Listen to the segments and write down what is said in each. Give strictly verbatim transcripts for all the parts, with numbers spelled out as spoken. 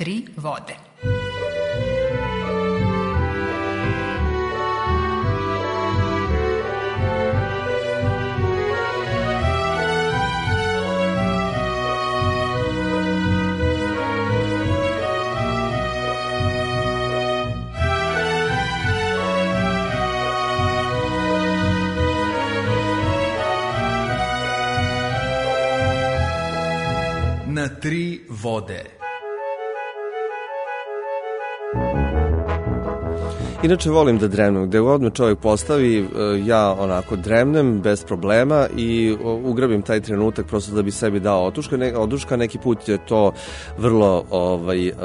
tri vode. Na tri vode. Inače volim da dremnem, gde god me čovjek postavi, ja onako dremnem bez problema i ugrabim taj trenutak prosto da bi sebi dao oduška. Ne, oduška neki put je to vrlo ovaj, uh,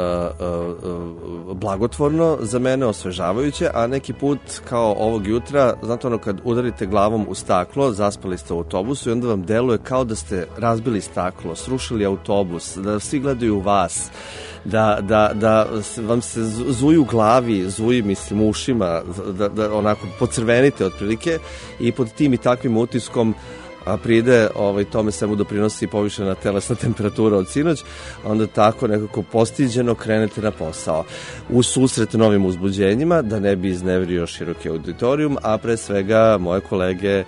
uh, blagotvorno za mene, osvežavajuće, a neki put kao ovog jutra, znate ono kad udarite glavom u staklo, zaspali ste u autobusu i onda vam deluje kao da ste razbili staklo, srušili autobus, da svi gledaju u vas, da, da, da vam se zuju u glavi, zuji mislim u ušima, da, da onako pocrvenite otprilike i pod tim i takvim utiskom a pride, ovaj, tome svemu doprinosi povišena telesna temperatura od sinoć, onda tako nekako postiđeno krenete na posao. U susret novim uzbuđenjima, da ne bi izneverio široki auditorijum, a pre svega moje kolege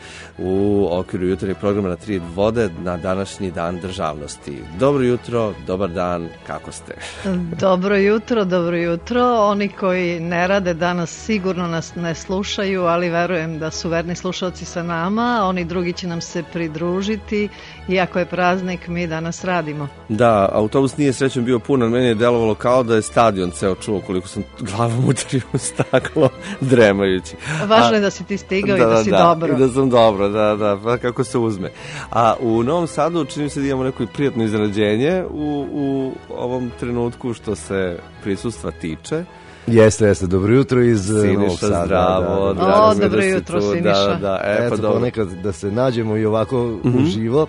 u okviru jutarnjeg programa na tri vode na današnji dan državnosti. Dobro jutro, dobar dan, kako ste? Dobro jutro, dobro jutro. Oni koji ne rade danas sigurno nas ne slušaju, ali verujem da su verni slušalci sa nama, oni drugi će nam se pridružiti, iako je praznik, mi danas radimo. Da, autobus nije srećom bio pun, ali meni je delovalo kao da je stadion ceo čuo koliko sam glavom udario u staklo dremajući. Važno je da si ti stigao da, i da, da si da, dobro. I da sam dobro, da, da, pa kako se uzme. A u Novom Sadu čini se da imamo neko prijatno iznenađenje u, u ovom trenutku što se prisustva tiče. Jeste, jeste, dobro jutro iz Siniša, Novog Sada. Zdravo, da, da, da. O, dobro jutro, Siniša. Da, da, e, Eto, pa dobro. ponekad da se nađemo i ovako Mm-hmm. uživo.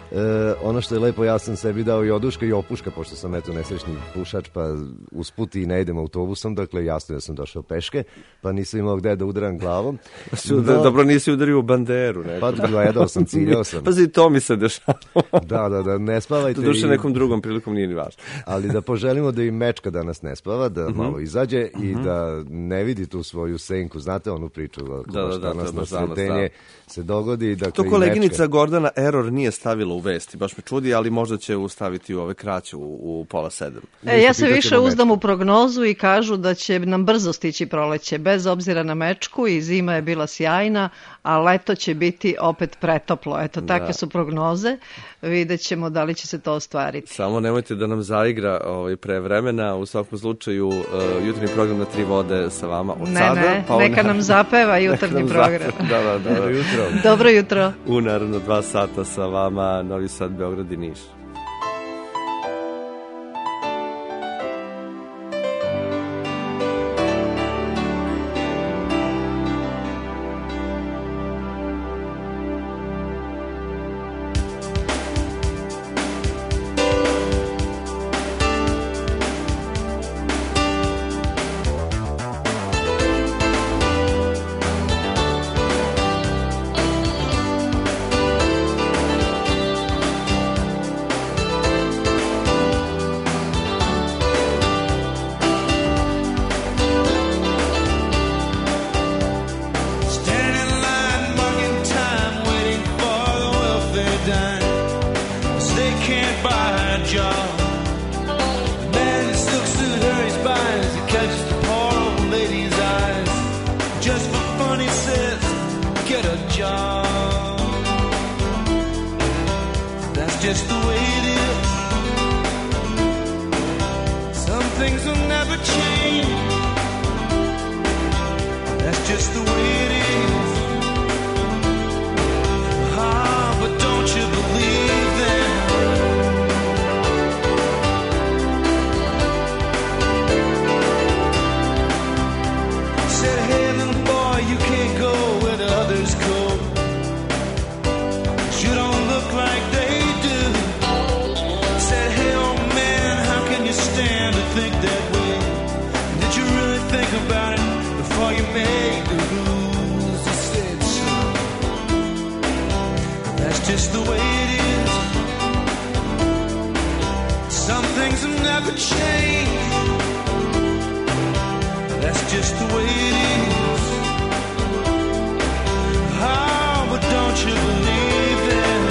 E, ono što je lepo, ja sam sebi dao i oduška i opuška, pošto sam eto nesrećni pušač, pa usput i ne idem autobusom, dakle jasno da sam došao peške, pa nisam imao gde da udaram glavom. No, dobro, nisi udario u banderu. Neko. Pa gledao sam, ciljao sam. Pazi, to mi se dešava. Da, da, da, ne spavajte. To duše i... nekom drugom prilikom nije ni važno. Ali da poželimo da i Mečka danas ne spava, da Mm-hmm. malo izađe i Mm-hmm. da ne vidi tu svoju senku, znate onu priču, ako da, baš da, da, danas da, na znamo, sretenje se dogodi. Dakle, to koleginica Gordana Error nije stavila u vesti, baš me čudi, ali možda će ustaviti u ove kraće u, u pola sedam. E, ja se više uzdam u prognozu i kažu da će nam brzo stići proleće, bez obzira na Mečku, i zima je bila sjajna, a leto će biti opet pretoplo. Eto, takve da. su prognoze. Vidjet ćemo da li će se to ostvariti. Samo nemojte da nam zaigra ovaj, pre vremena. U svakom slučaju, uh, jutarnji program na tri vode sa vama od ne, sada. Ne, pa neka nam zapeva jutarnji program. Zapeva. Da, da, da. Dobro jutro. Dobro jutro. U naravno dva sata sa vama Novi Sad, Beograd i Niš. Just the way it is. Some things will never change. That's just the way it is. Oh, but don't you believe it?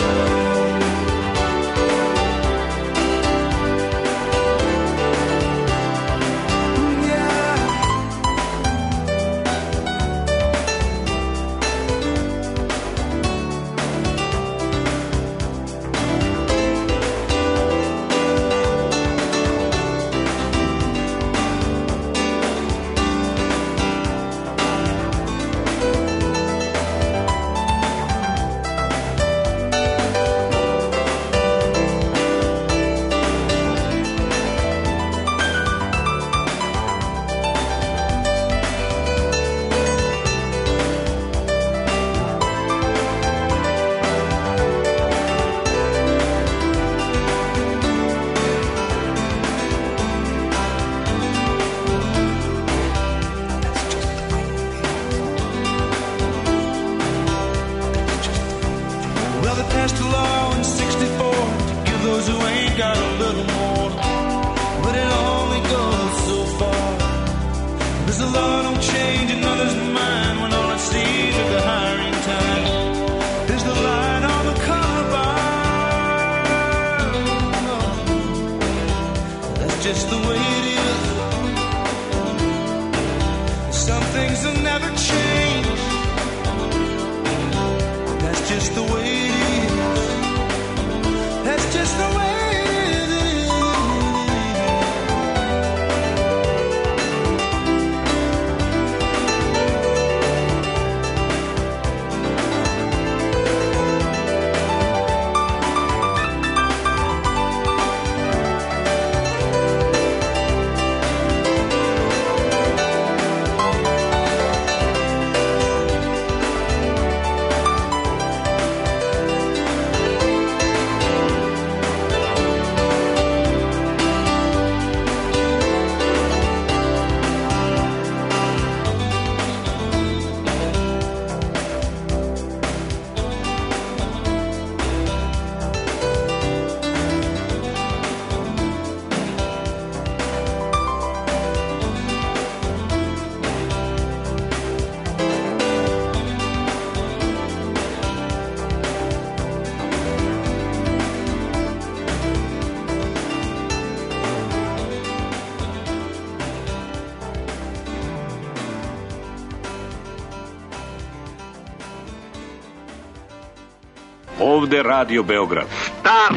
Ovde Radio Beograd. Stop!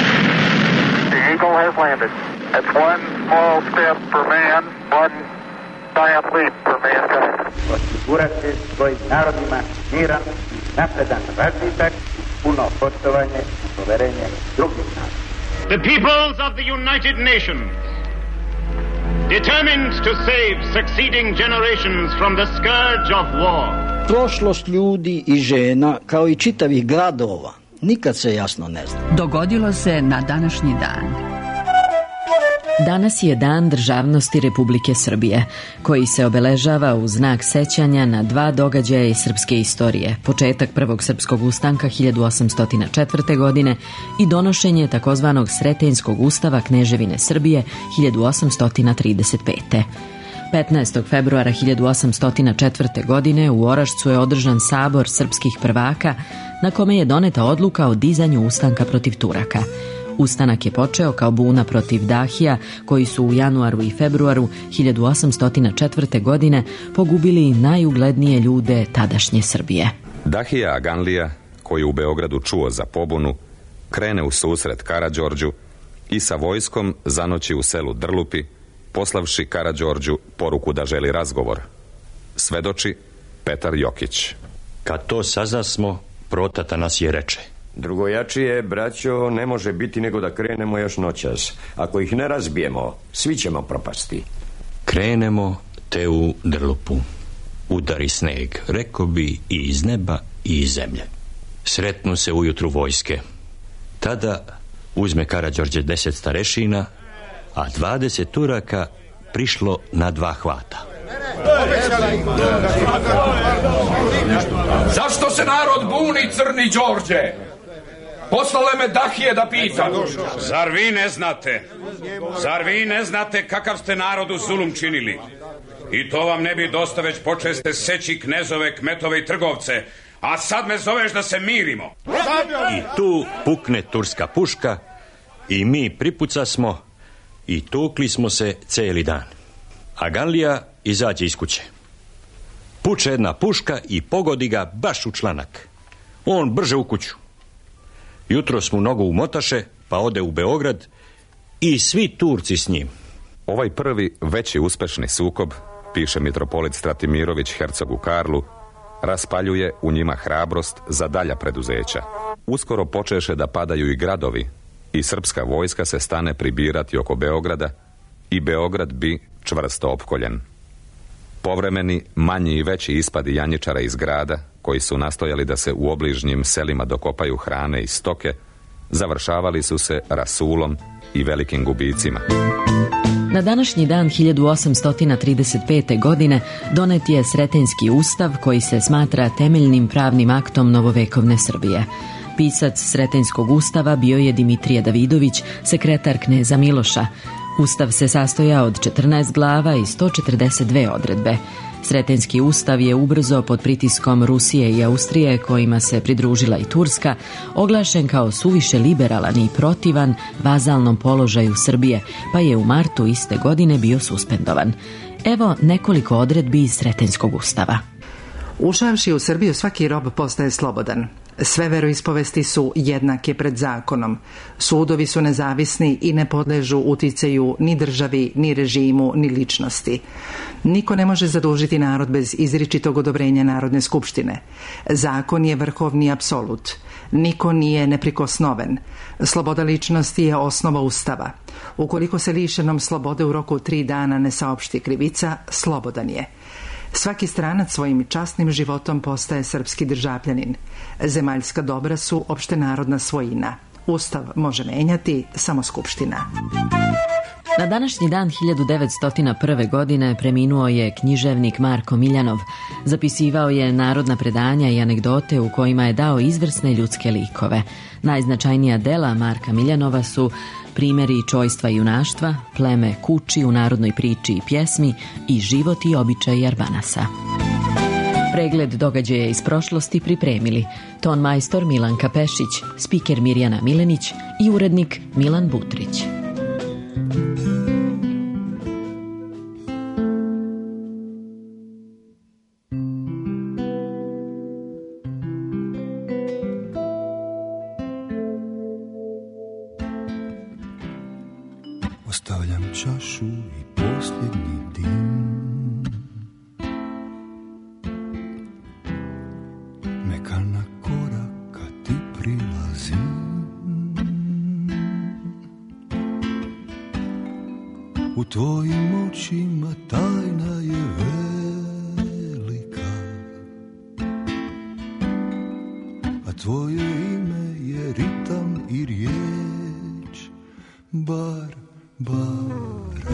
The Eagle has landed. It's one small step for man, one giant leap for mankind. Osigurati svojim narodima miran, napredan razvitak, puno poštovanje i poverenje drugih naroda. The peoples of the United Nations, determined to save succeeding generations from the scourge of war. Prošlost ljudi i žena, kao i čitavih gradova, nikad se jasno ne zna. Dogodilo se na današnji dan. Danas je Dan državnosti Republike Srbije, koji se obeležava u znak sećanja na dva događaja iz srpske istorije, početak prvog srpskog ustanka hiljadu osamsto četvrte. godine i donošenje takozvanog Sretenjskog ustava Kneževine Srbije hiljadu osamsto trideset pete. petnaestog februara hiljadu osamsto četvrte. godine u Orašcu je održan sabor srpskih prvaka na kome je doneta odluka o dizanju ustanka protiv Turaka. Ustanak je počeo kao buna protiv Dahija, koji su u januaru i februaru hiljadu osamsto četvrte. godine pogubili najuglednije ljude tadašnje Srbije. Dahija Aganlija, koji u Beogradu čuo za pobunu, krene u susret Karađorđu i sa vojskom zanoći u selu Drlupi, poslavši Karađorđu poruku da želi razgovor. Svedoči Petar Jokić. Kad to saznasmo, protata nas je reče: drugojačije, braćo, ne može biti nego da krenemo još noćas. Ako ih ne razbijemo, svi ćemo propasti. Krenemo te u Drlupu. Udari sneg, reko bi, i iz neba i iz zemlje. Sretnu se ujutru vojske. Tada uzme Karađorđe deset starešina, a dvadeset Turaka prišlo na dva hvata. Zašto se narod buni, Crni Đorđe? Poslale me Dahije da pitam. Zar vi ne znate? Zar vi ne znate kakav ste narodu zulum činili? I to vam ne bi dosta, već počeste seći knezove, kmetove i trgovce. A sad me zoveš da se mirimo. I tu pukne turska puška i mi pripuca smo i tukli smo se cijeli dan. A Ganlija izađe iz kuće. Puče jedna puška i pogodi ga baš u članak. On brže u kuću. Jutros mu nogu umotaše, pa ode u Beograd i svi Turci s njim. Ovaj prvi veći uspešni sukob, piše mitropolit Stratimirović hercogu Karlu, raspaljuje u njima hrabrost za dalja preduzeća. Uskoro počeše da padaju i gradovi i srpska vojska se stane pribirati oko Beograda i Beograd bi čvrsto opkoljen. Povremeni, manji i veći ispadi janjičara iz grada, koji su nastojali da se u obližnjim selima dokopaju hrane i stoke, završavali su se rasulom i velikim gubicima. Na današnji dan hiljadu osamsto trideset pete. godine donet je Sretenjski ustav koji se smatra temeljnim pravnim aktom novovekovne Srbije. Pisac Sretenjskog ustava bio je Dimitrije Davidović, sekretar kneza Miloša. Ustav se sastojao od četrnaest glava i sto četrdeset dve odredbe. Sretenjski ustav je ubrzo pod pritiskom Rusije i Austrije, kojima se pridružila i Turska, oglašen kao suviše liberalan i protivan vazalnom položaju Srbije, pa je u martu iste godine bio suspendovan. Evo nekoliko odredbi iz Sretenjskog ustava. Ušavši u Srbiju, svaki rob postaje slobodan. Sve veroispovesti su jednake pred zakonom. Sudovi su nezavisni i ne podležu uticaju ni državi, ni režimu, ni ličnosti. Niko ne može zadužiti narod bez izričitog odobrenja Narodne skupštine. Zakon je vrhovni apsolut. Niko nije neprikosnoven. Sloboda ličnosti je osnova Ustava. Ukoliko se lišenom slobode u roku tri dana ne saopšti krivica, slobodan je. Svaki stranac svojim časnim životom postaje srpski državljanin. Zemaljska dobra su opštenarodna svojina. Ustav može menjati samo Skupština. Na današnji dan hiljadu devetsto prve. godine preminuo je književnik Marko Miljanov. Zapisivao je narodna predanja i anegdote u kojima je dao izvrsne ljudske likove. Najznačajnija dela Marka Miljanova su Primjeri čojstva i junaštva, Pleme kući u narodnoj priči i pjesmi i Život i običaj Jarbanasa. Pregled događaja iz prošlosti pripremili ton majstor Milanka Pešić, spiker Mirjana Milenić i urednik Milan Butrić. Ostavljam čašu i posljednji dim, mekana koraka ti prilazim, u tvojim očima tajna je velika, a tvoje ime je ritam i riječ, bar Barbara,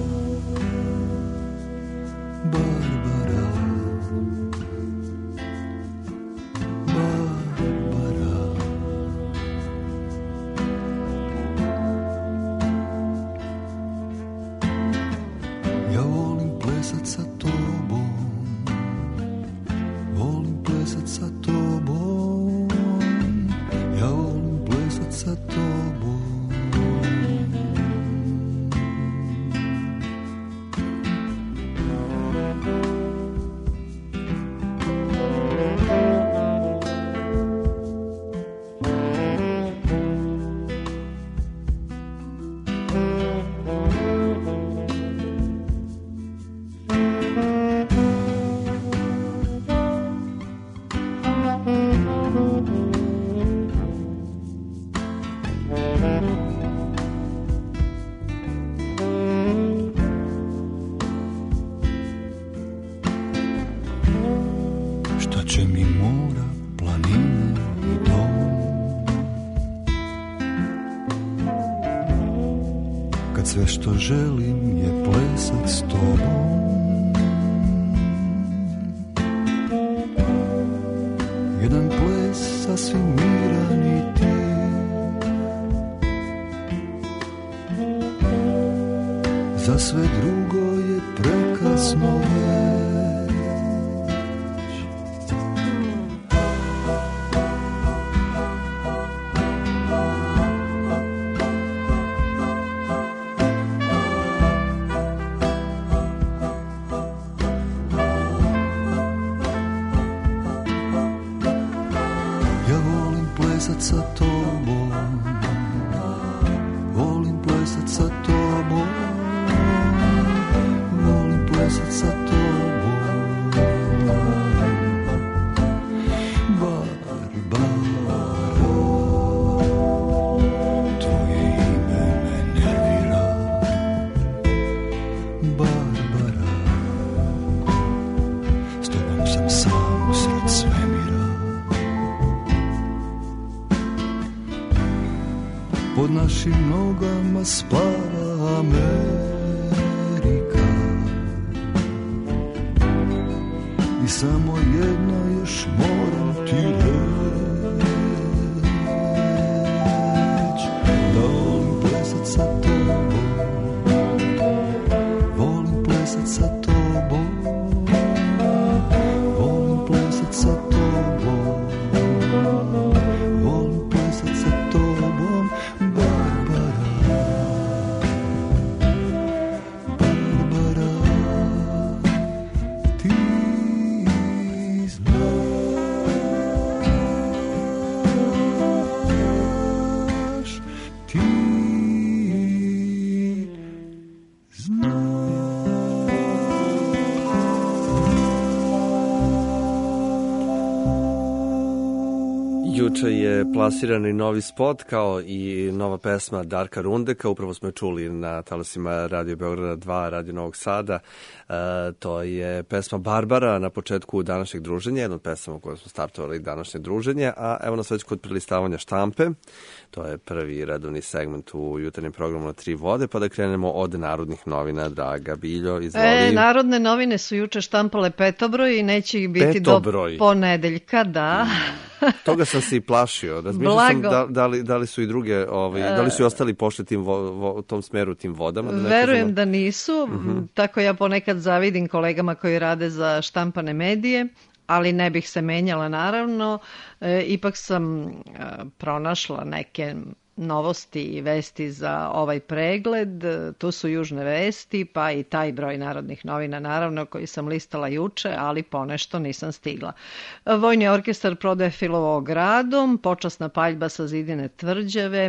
Barbara, Barbara. Ja volim plesat sa tobom, volim plesat sa tobom, ja volim plesat sa tobom. Sve što želim je plesat s tobom, jedan ples sasvim miran i ti. za sve drugo je prekasno već. Ja volim plesat sa tobom, volim plesat sa tobom, volim plesat sa tobom. Barbara, tvoje ime me nervira. Barbara, s tobom sam sam usred svemira. Pod našim nogama spava Amerika i samo jedno još moram ti reći, da volim plesat sa tobom, volim plesat sa tobom, volim plesat sa tobom, volim plesat sa tobom. Juče je plasiran i novi spot kao i nova pesma Darka Rundeka, upravo smo je čuli na talasima Radio Beograda dva, Radio Novog Sada. E, to je pesma Barbara na početku današnjeg druženja, jedna od pesama koje smo startovali današnje druženje, a evo nas već kod prilistavanja štampe. To je prvi redovni segment u jutarnjem programu na Tri vode, pa da krenemo od narodnih novina. Draga Biljo, izvoli. E, narodne novine su juče štampale petobroj i neće ih biti petobroj. Do ponedeljka, da. Toga sam se i plašio. Razmišljao sam da, da, li, da li su i druge, ovaj, da li su i ostali pošli tim vo, vo, tom smeru, tim vodama? Da Verujem kažemo... da nisu, mm-hmm. Tako ja ponekad zavidim kolegama koji rade za štampane medije, ali ne bih se menjala naravno. E, ipak sam e, pronašla neke novosti i vesti za ovaj pregled. Tu su južne vesti, pa i taj broj narodnih novina, naravno, koji sam listala juče, ali ponešto nisam stigla. Vojni orkestar prodefilovao gradom, počasna paljba sa zidine tvrđave,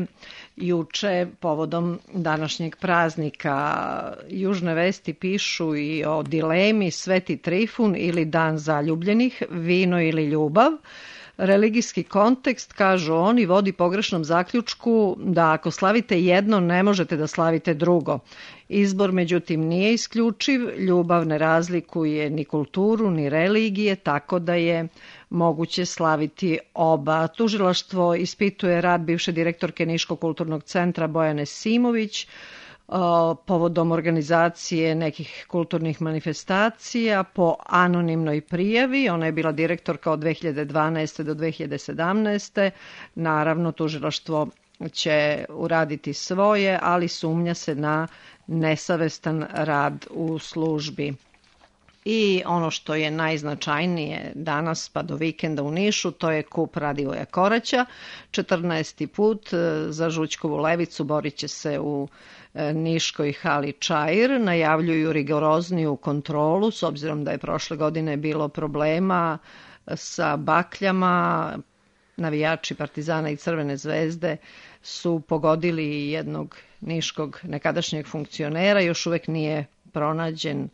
juče povodom današnjeg praznika. Južne vesti pišu i o dilemi Sveti Trifun ili Dan zaljubljenih, vino ili ljubav. Religijski kontekst, kažu oni, vodi pogrešnom zaključku da ako slavite jedno, ne možete da slavite drugo. Izbor, međutim, nije isključiv, ljubav ne razlikuje ni kulturu, ni religije, tako da je moguće slaviti oba. Tužilaštvo ispituje rad bivše direktorke Niškog kulturnog centra Bojane Simović povodom organizacije nekih kulturnih manifestacija po anonimnoj prijavi. Ona je bila direktorka od dve hiljade dvanaeste do dve hiljade sedamnaeste. Naravno, tužilaštvo će uraditi svoje, ali sumnja se na nesavestan rad u službi. I ono što je najznačajnije danas pa do vikenda u Nišu, to je kup Radivoja Koraća. četrnaesti put za Žućkovu levicu borit će se u Niškoj hali Čair. Najavljuju rigorozniju kontrolu, s obzirom da je prošle godine bilo problema sa bakljama. Navijači Partizana i Crvene zvezde su pogodili jednog niškog nekadašnjeg funkcionera. Još uvek nije pronađen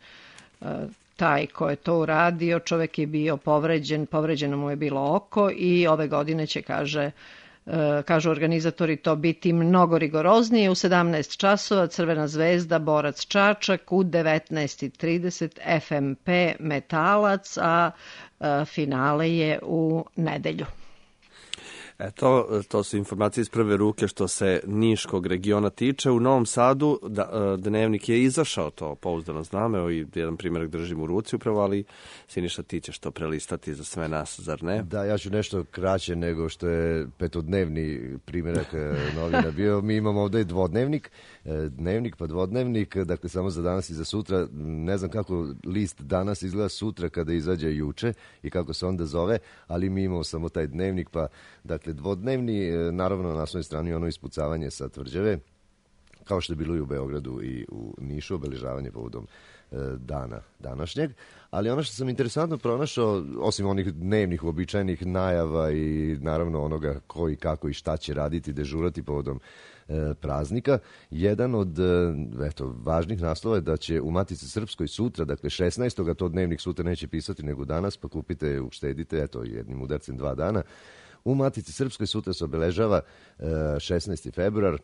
taj ko je to uradio. Čovek je bio povređen, povređeno mu je bilo oko i ove godine će, kaže, kažu organizatori, to biti mnogo rigoroznije. U sedamnaest časova Crvena zvezda, Borac Čačak, u devetnaest trideset F M P Metalac, a finale je u nedelju. Eto, to su informacije iz prve ruke što se Niškog regiona tiče. U Novom Sadu da, dnevnik je izašao, to pouzdano znam, evo i jedan primjerak držim u ruci upravo, ali Siniša, ti ćeš to prelistati za sve nas, zar ne? Da, ja ću nešto kraće nego što je petodnevni primjerak novina bio. Mi imamo ovdje i dvodnevnik, dnevnik pa dvodnevnik, dakle samo za danas i za sutra. Ne znam kako list danas izgleda sutra kada izađe juče i kako se onda zove, ali mi imamo samo taj dnevnik, pa dakle dvodnevni, naravno na svojoj strani ono ispucavanje sa tvrđave, kao što je bilo i u Beogradu i u Nišu, obeležavanje povodom e, dana današnjeg. Ali ono što sam interesantno pronašao, osim onih dnevnih uobičajenih najava i naravno onoga ko i kako i šta će raditi, dežurati povodom e, praznika, jedan od e, eto, važnih naslova je da će u Matici Srpskoj sutra, dakle šesnaestog a to dnevnik sutra neće pisati nego danas, pa kupite, uštedite, eto, jednim udarcem dva dana. U Matici Srpskoj sutra se obeležava e, šesnaesti februar,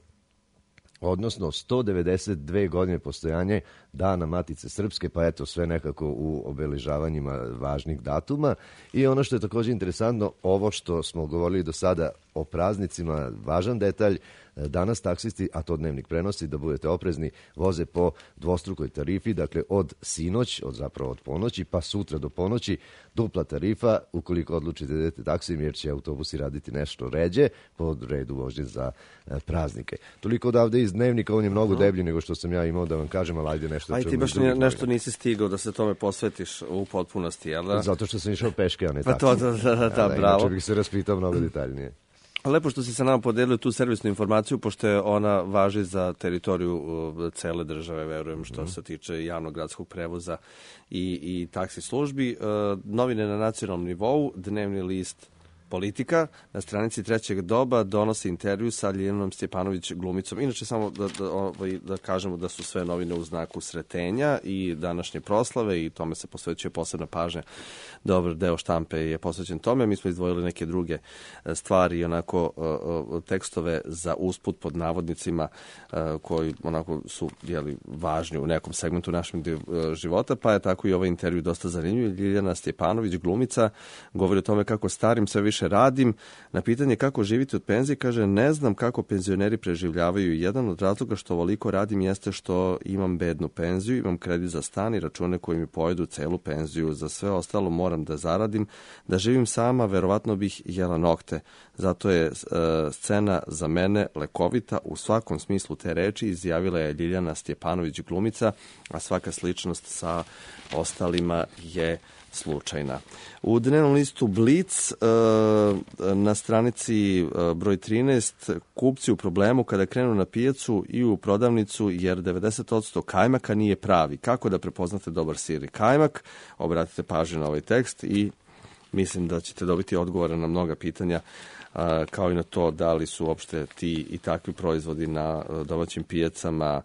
odnosno sto devedeset dve godine postojanje Dana Matice Srpske, pa eto sve nekako u obeležavanjima važnih datuma. I ono što je također interesantno, ovo što smo govorili do sada o praznicima, važan detalj, danas taksisti, a to dnevnik prenosi, da budete oprezni, voze po dvostrukoj tarifi, dakle od sinoć, od zapravo od ponoći, pa sutra do ponoći, dupla tarifa, ukoliko odlučite da idete taksim, jer će autobusi raditi nešto ređe, po redu vožnje za e, praznike. Toliko odavde iz dnevnika, on je mnogo deblji nego što sam ja imao da vam kažem, ali ajde nešto... Aj ti baš nešto nisi stigao da se tome posvetiš u potpunosti, jel da? Zato što sam išao peške, a ne pa taksim. To, da, da, da, da, bravo. Inače bih se raspitao mnogo detaljnije. Lepo što si sa nama podelio tu servisnu informaciju, pošto je ona važi za teritoriju cele države, verujem, što mm. se tiče javnog gradskog prevoza i, i taksi službi. Novine na nacionalnom nivou, dnevni list Politika na stranici Trećeg doba donosi intervju sa Ljiljanom Stjepanović glumicom. Inače, samo da, da, ovaj, da kažemo da su sve novine u znaku sretenja i današnje proslave i tome se posvećuje posebna pažnja. Dobar deo štampe je posvećen tome. Mi smo izdvojili neke druge stvari i onako tekstove za usput pod navodnicima koji onako su jeli, važni u nekom segmentu našeg života, pa je tako i ovaj intervju dosta zanimljiv. Ljiljana Stjepanović glumica govori o tome kako starim sve više radim. Na pitanje kako živite od penzije, kaže, ne znam kako penzioneri preživljavaju. Jedan od razloga što ovoliko radim jeste što imam bednu penziju, imam kredit za stan i račune koji mi pojedu celu penziju. Za sve ostalo moram da zaradim. Da živim sama, verovatno bih jela nokte. Zato je e, scena za mene lekovita u svakom smislu te reči, izjavila je Ljiljana Stjepanović glumica, a svaka sličnost sa ostalima je slučajna. U dnevnom listu Blic na stranici broj trinaest kupci u problemu kada krenu na pijacu i u prodavnicu jer devedeset posto kajmaka nije pravi. Kako da prepoznate dobar sir i kajmak? Obratite pažnju na ovaj tekst i mislim da ćete dobiti odgovore na mnoga pitanja, kao i na to da li su uopšte ti i takvi proizvodi na domaćim pijacama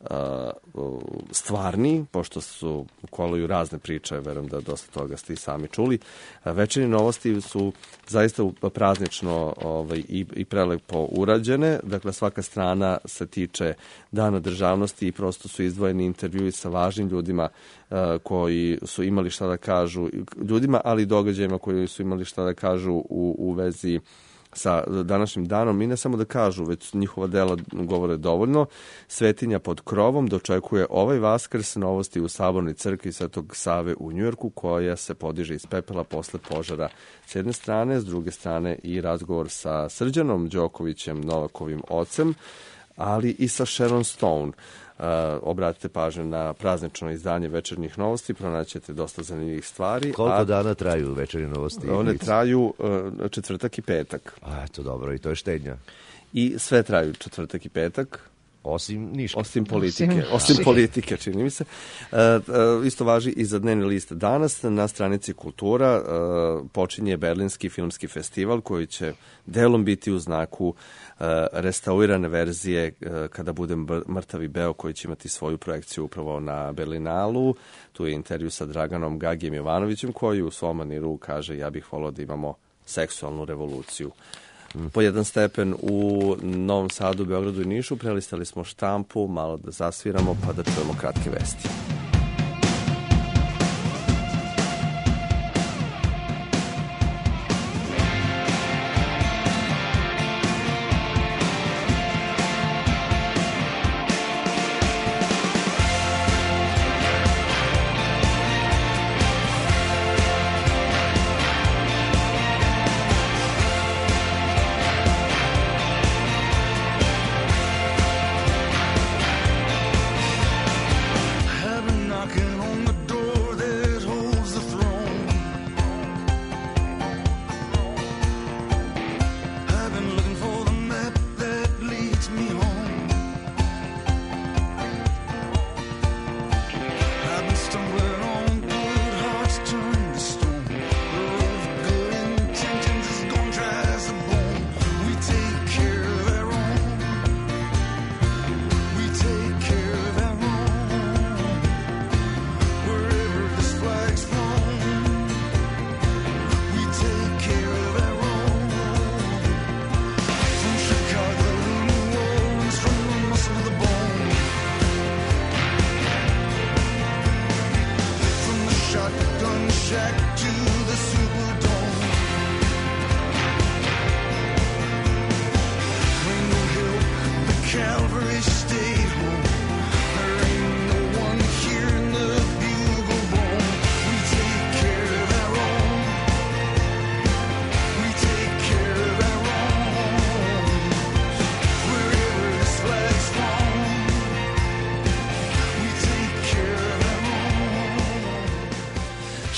stvarni, pošto su koluju razne priče, verujem da dosta toga ste i sami čuli. Večernje novosti su zaista praznično ovaj, i, i prelepo urađene, dakle svaka strana se tiče Dana državnosti i prosto su izdvojeni intervjui sa važnim ljudima uh, koji su imali šta da kažu, ljudima, ali i događajima koji su imali šta da kažu u, u vezi sa današnjim danom i ne samo da kažu, već njihova dela govore dovoljno. Svetinja pod krovom dočekuje ovaj Vaskrs novosti u Sabornoj crkvi Svetog Save u Njujorku, koja se podiže iz pepela posle požara s jedne strane, s druge strane i razgovor sa Srđanom Đokovićem, Novakovim ocem, ali i sa Sharon Stone. Uh, obratite pažnju na praznično izdanje večernjih novosti, pronaćete dosta zanimljivih stvari. Koliko a, dana traju večernje novosti? One traju uh, četvrtak i petak. A, eto dobro, i to je štednja. I sve traju četvrtak i petak. Osim ništa. Osim politike. Osim, osim politike, čini mi se. E, e, isto važi i za dnevni list danas. Na stranici Kultura e, počinje Berlinski filmski festival koji će delom biti u znaku e, restaurirane verzije e, kada bude Mrtavi Beo, koji će imati svoju projekciju upravo na Berlinalu. Tu je intervju sa Draganom Gagijem Jovanovićem koji u svom maniru kaže ja bih volao da imamo seksualnu revoluciju. Po jedan stepen u Novom Sadu, Beogradu i Nišu. Prelistali smo štampu, malo da zasviramo pa da čujemo kratke vesti.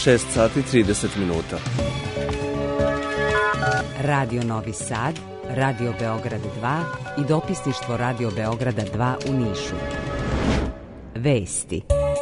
šest sati trideset minuta. Radio Novi Sad, Radio Beograd dva i dopisništvo Radio Beograda dva u Nišu. Vesti.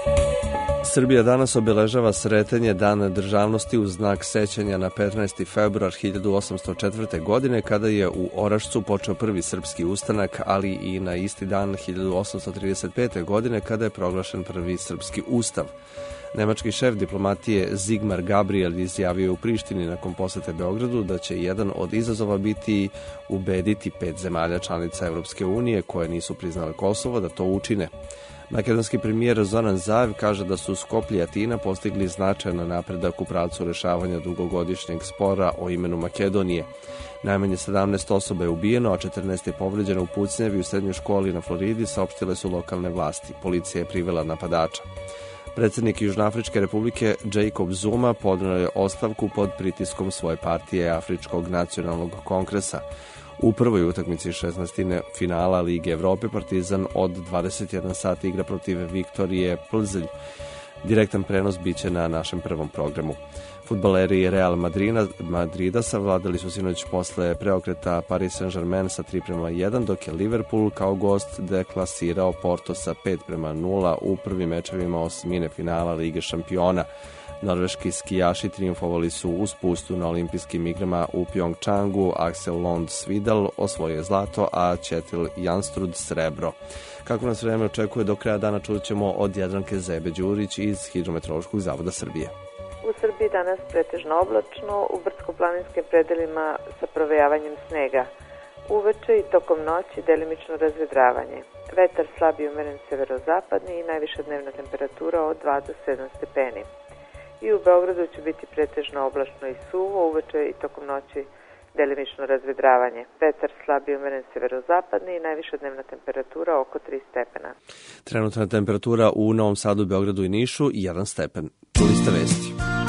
Srbija danas obeležava sretanje Dana državnosti u znak sećanja na petnaesti februar hiljadu osamsto četvrte. godine kada je u Orašcu počeo prvi srpski ustanak, ali i na isti dan hiljadu osamsto trideset pete. godine kada je proglašen prvi srpski ustav. Nemački šef diplomatije Zigmar Gabriel izjavio u Prištini nakon posete Beogradu da će jedan od izazova biti ubediti pet zemalja članica Evropske unije koje nisu priznale Kosovo da to učine. Makedonski premijer Zoran Zaev kaže da su Skoplje i Atina postigli značajan napredak u pravcu rešavanja dugogodišnjeg spora o imenu Makedonije. Najmanje sedamnaest osoba je ubijeno, a četrnaest je povređeno u pucnjavi u srednjoj školi na Floridi, saopštile su lokalne vlasti. Policija je privela napadača. Predsjednik Južnoafričke republike Jacob Zuma podneo je ostavku pod pritiskom svoje partije Afričkog nacionalnog kongresa. U prvoj utakmici šesnaestine finala Lige Evrope Partizan od dvadeset jedan sati igra protiv Viktorije Plzelj. Direktan prenos biće na našem prvom programu. Fudbaleri Real Madrina, Madrida savladali su sinoć posle preokreta Paris Saint-Germain sa tri prema jedan, dok je Liverpool kao gost deklasirao Porto sa pet prema nula u prvim mečevima osmine finala Lige šampiona. Norveški skijaši triumfovali su u spustu na olimpijskim igrama u Pjongčangu. Axel Lund Svidal osvojio je zlato, a Ćetil Janstrud srebro. Kako nas vreme očekuje do kraja dana, čut ćemo od Jadranke Zebe-Đurić iz Hidrometeorološkog zavoda Srbije. U Srbiji danas pretežno oblačno, u brdsko-planinskim predelima sa provejavanjem snega. Uveče i tokom noći delimično razvedravanje. Vetar slab i umeren severozapadni i najviša dnevna temperatura od dva do sedam stepeni. I u Beogradu će biti pretežno oblačno i suvo, uveče i tokom noći delimično razvedravanje. Vetar slab i umeren severozapadni i najviša dnevna temperatura oko tri stepena. Trenutna temperatura u Novom Sadu, Beogradu i Nišu jedan stepen. Čuli ste vesti.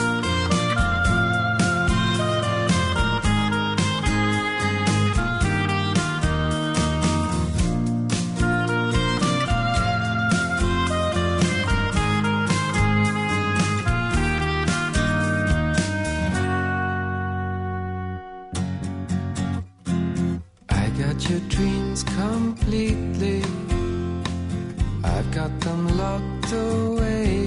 Your dreams completely, I've got them locked away.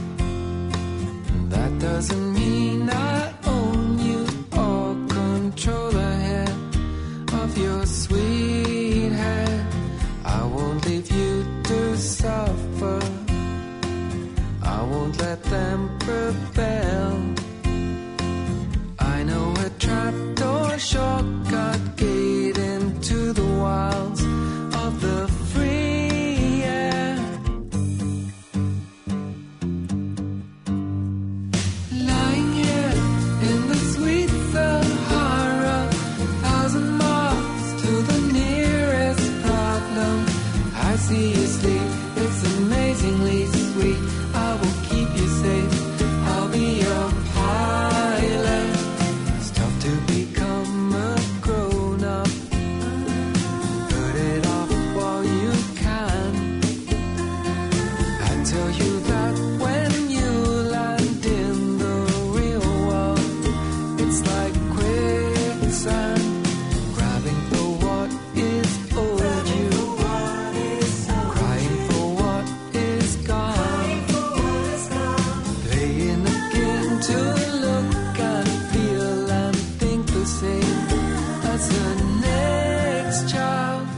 That doesn't mean I own you or control the head of your sweet head. I won't leave you to suffer, I won't let them rebel. I know a trapdoor shortcut gate into the wilds of the free air. Lying here in the sweet Sahara, thousand miles to the nearest problem. I see you sleep, it's amazingly sweet. I will keep you safe, I'll be your pilot. It's tough to become a grown-up, put it off while you can. I tell you that when you land in the real world, it's like quicksand, grabbing for what is owed you, crying for what is gone, playing a game to look and feel and think the same as the next child.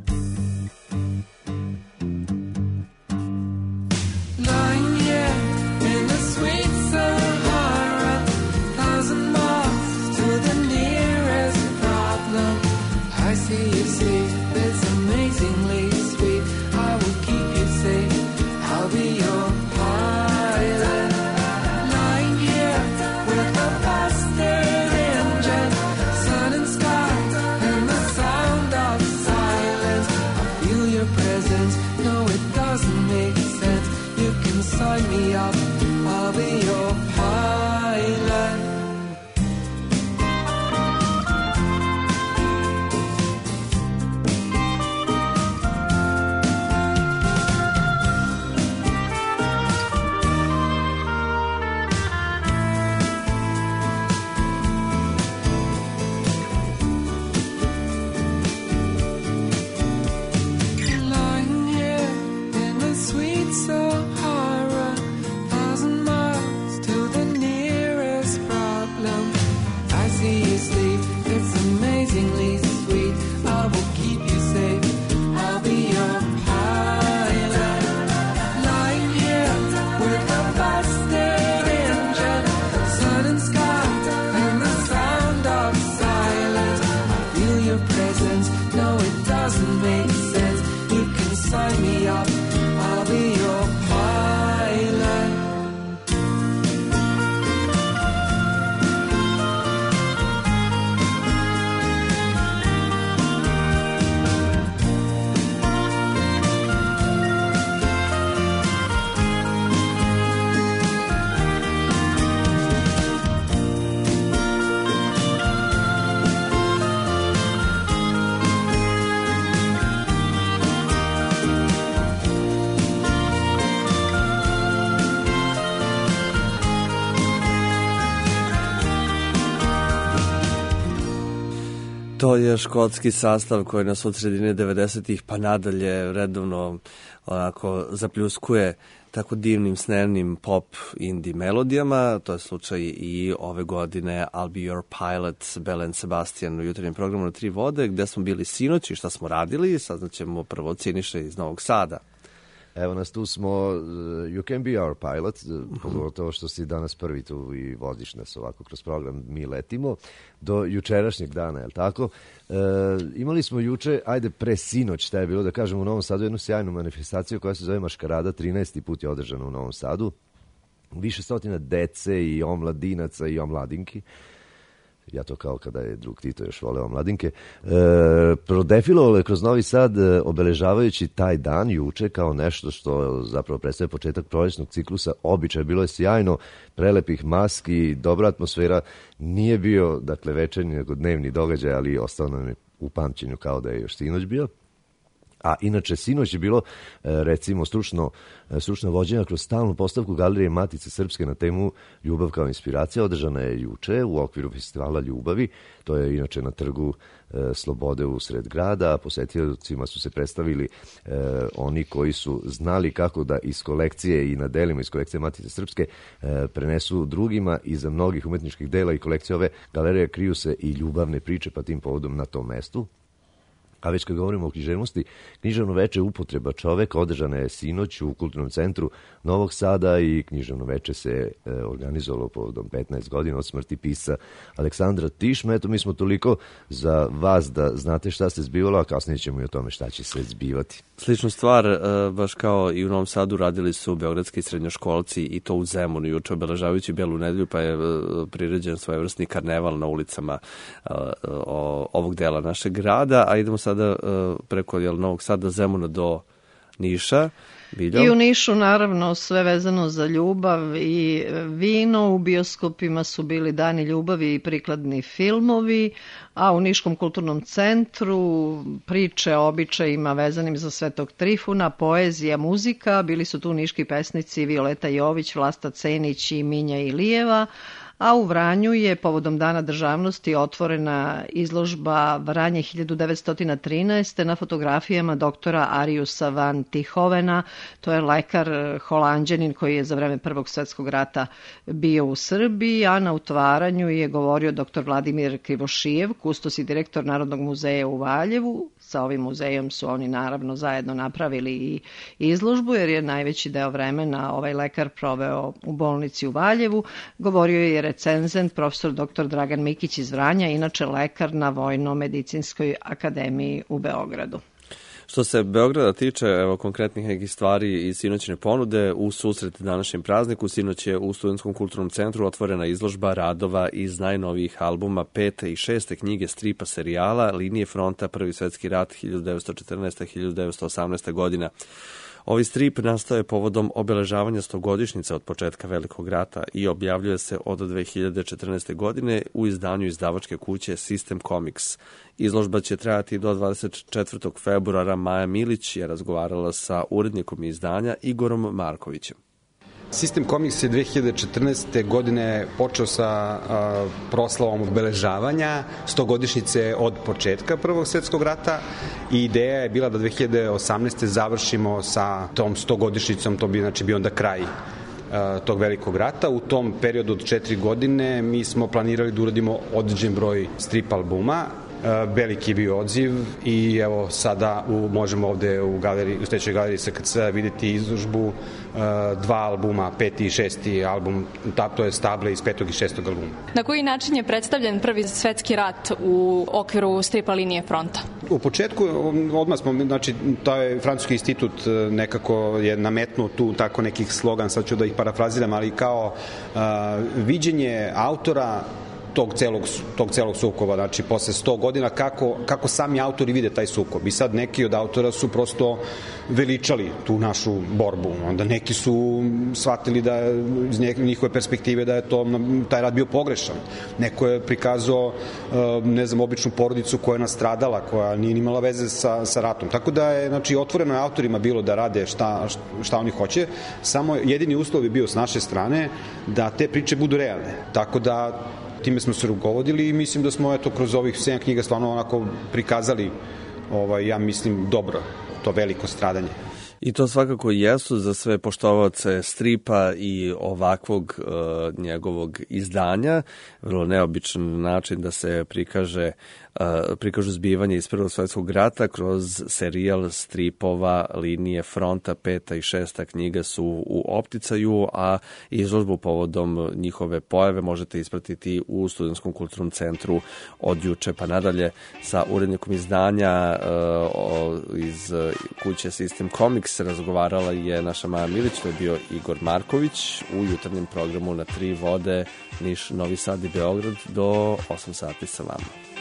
Lying here in the sweet Sahara, thousand miles to the nearest problem. I see you sleep, it's amazingly sweet. I will keep you safe, I'll be your pilot. Lying here with a bastard engine, sun and sky and the sound of silence. I feel your presence, no it doesn't make sense. You can sign me up, I'll be your pilot. sense. No, it doesn't make sense. You can sign me up, I'll be your pilot. To je škotski sastav koji nas od sredine devedesetih pa nadalje redovno onako zapljuskuje tako divnim, snernim pop indie melodijama. To je slučaj i ove godine I'll Be Your Pilot, Belle and Sebastian u jutarnjem programu na Tri vode, gde smo bili sinoć i šta smo radili. Saznaćemo prvo od Siniše iz Novog Sada. Evo nas, tu smo, uh, You Can Be Our Pilot, uh, pogotovo što si danas prvi tu i voziš nas ovako kroz program, mi letimo do jučerašnjeg dana, je li tako? Uh, imali smo juče, ajde pre sinoć, šta je bilo, da kažem, u Novom Sadu jednu sjajnu manifestaciju koja se zove Maškarada, trinaesti put je održana u Novom Sadu, više stotina dece i omladinaca i omladinki. Ja to kao kada je drug Tito još voleo mladinke, e, prodefilovalo je kroz Novi Sad obeležavajući taj dan juče kao nešto što zapravo predstavlja početak prolećnog ciklusa. Običaj, bilo je sjajno, prelepih maski, dobra atmosfera, nije bio dakle večernji nego dnevni događaj, ali ostao nam je u pamćenju kao da je još sinoć bio. A inače, sinoć je bilo, recimo, stručno, stručno vođenja kroz stalnu postavku Galerije Matice Srpske na temu Ljubav kao inspiracija. Održana je juče u okviru festivala Ljubavi. To je inače na trgu e, Slobode u sred grada. Posetiocima su se predstavili e, oni koji su znali kako da iz kolekcije i na delima iz kolekcije Matice Srpske e, prenesu drugima. Iza mnogih umetničkih dela i kolekcije ove galerije kriju se i ljubavne priče, pa tim povodom na tom mestu. A već kad govorimo o književnosti, književno veče upotreba čoveka održana je sinoć u Kulturnom centru Novog Sada i književno veče se e, organizovalo povodom petnaest godina od smrti pisca Aleksandra Tišma. Eto, mi smo toliko za vas da znate šta se zbivalo, a kasnije ćemo i o tome šta će se zbivati. Sličnu stvar, e, baš kao i u Novom Sadu, radili su beogradski srednjoškolci i to u Zemunu juče obeležavajući Belu nedelju, pa je e, priređen svojevrsni karneval na ulicama e, o, ovog dela našeg grada, a idemo sada uh, preko jel, Novog Sada, Zemuna do Niša. Biljom. I u Nišu naravno sve vezano za ljubav i vino. U bioskopima su bili Dani ljubavi i prikladni filmovi, a u Niškom kulturnom centru priče o običajima vezanim za Svetog Trifuna, poezija, muzika. Bili su tu niški pesnici Violeta Jović, Vlasta Cenić i Minja Ilijeva. A u Vranju je povodom Dana državnosti otvorena izložba Vranje hiljadu devetsto trinaeste na fotografijama doktora Ariusa van Tihovena. To je lekar Holanđanin koji je za vreme Prvog svetskog rata bio u Srbiji, a na otvaranju je govorio doktor Vladimir Krivošijev, kustos i direktor Narodnog muzeja u Valjevu. Sa ovim muzejom su oni naravno zajedno napravili i izložbu, jer je najveći deo vremena ovaj lekar proveo u bolnici u Valjevu. Govorio je recenzent profesor doktor Dragan Mikić iz Vranja, inače lekar na Vojno-medicinskoj akademiji u Beogradu. Što se Beograda tiče, evo konkretnih nekih stvari iz sinoćne ponude, u susret današnjem prazniku, sinoć je u Studentskom kulturnom centru otvorena izložba radova iz najnovijih albuma pete i šeste knjige stripa serijala Linije fronta, Prvi svetski rat hiljadu devetsto četrnaeste do hiljadu devetsto osamnaeste godina. Ovi strip nastao je povodom obeležavanja stogodišnjice od početka Velikog rata i objavljuje se od dve hiljade četrnaeste. godine u izdanju izdavačke kuće System Comics. Izložba će trajati do dvadeset četvrtog februara. Maja Milić je razgovarala sa urednikom izdanja Igorom Markovićem. System Comics je dve hiljade četrnaeste. godine počeo sa a, proslavom obeležavanja stogodišnjice od početka Prvog svjetskog rata i ideja je bila da dve hiljade osamnaeste. završimo sa tom stogodišnjicom, to bi znači bio onda kraj a, tog Velikog rata. U tom periodu od četiri godine mi smo planirali da uradimo određen broj strip albuma veliki je bio odziv i evo sada u, možemo ovde u, galeriji, u Stećoj galeriji S K C vidjeti izložbu dva albuma, peti i šesti album, to je Stable iz petog i šestog albuma. Na koji način je predstavljen Prvi svetski rat u okviru stripa linije fronta? U početku, odmah smo, znači, taj francuski institut nekako je nametnuo tu tako nekih slogan, sad ću da ih parafraziram, ali kao uh, viđenje autora tog celog, tog celog sukoba, znači posle sto godina kako, kako sami autori vide taj sukob. I sad neki od autora su prosto veličali tu našu borbu. Onda neki su shvatili da iz njihove perspektive da je to, taj rat bio pogrešan. Neko je prikazao, ne znam, običnu porodicu koja je nastradala, koja nije imala veze sa, sa ratom. Tako da je, znači, otvoreno je autorima bilo da rade šta, šta oni hoće. Samo jedini uslov je bio s naše strane da te priče budu realne. Tako da time smo se rukovodili i mislim da smo eto kroz ovih sedam knjiga stvarno onako prikazali, ovaj, ja mislim, dobro to veliko stradanje. I to svakako jesu za sve poštovaoce stripa i ovakvog uh, njegovog izdanja, vrlo neobičan način da se prikaže uh, prikažu zbivanje iz Prvog svetskog rata kroz serijal stripova linije fronta. Peta i šesta knjiga su u opticaju, a izložbu povodom njihove pojave možete ispratiti u Studentskom kulturnom centru od juče pa nadalje. Sa urednikom izdanja uh, iz kuće System Comics razgovarala je naša Maja Milić, to je bio Igor Marković u jutarnjem programu na Tri vode, Niš, Novi Sad i Beograd do osam sati sa vama.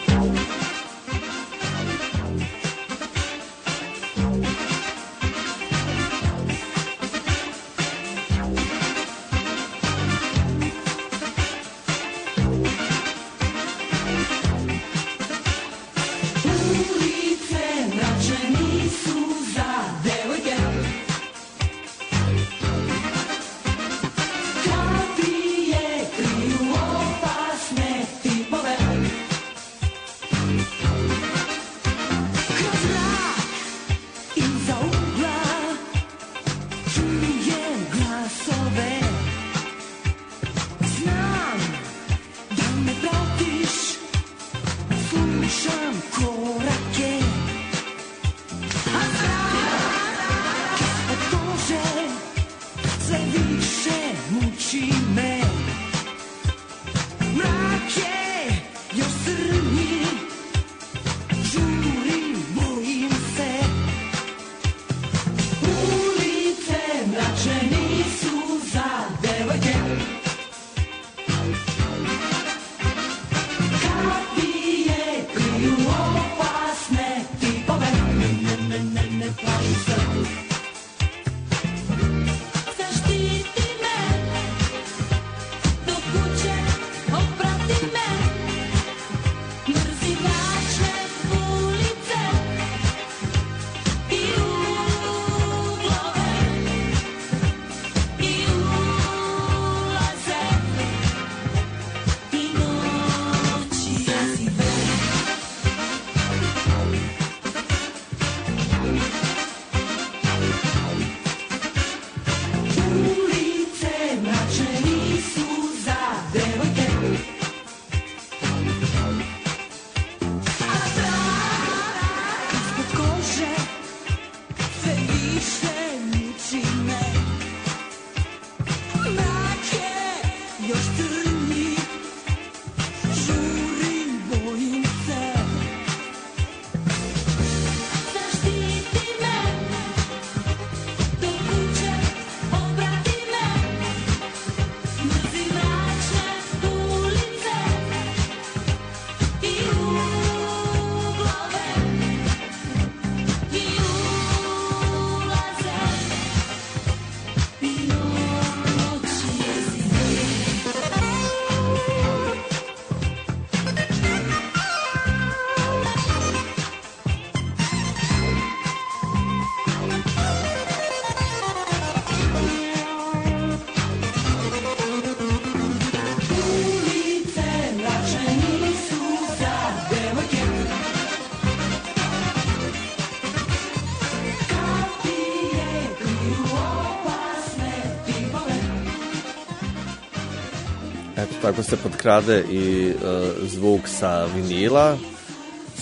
Tako se potkrade i uh, zvuk sa vinila,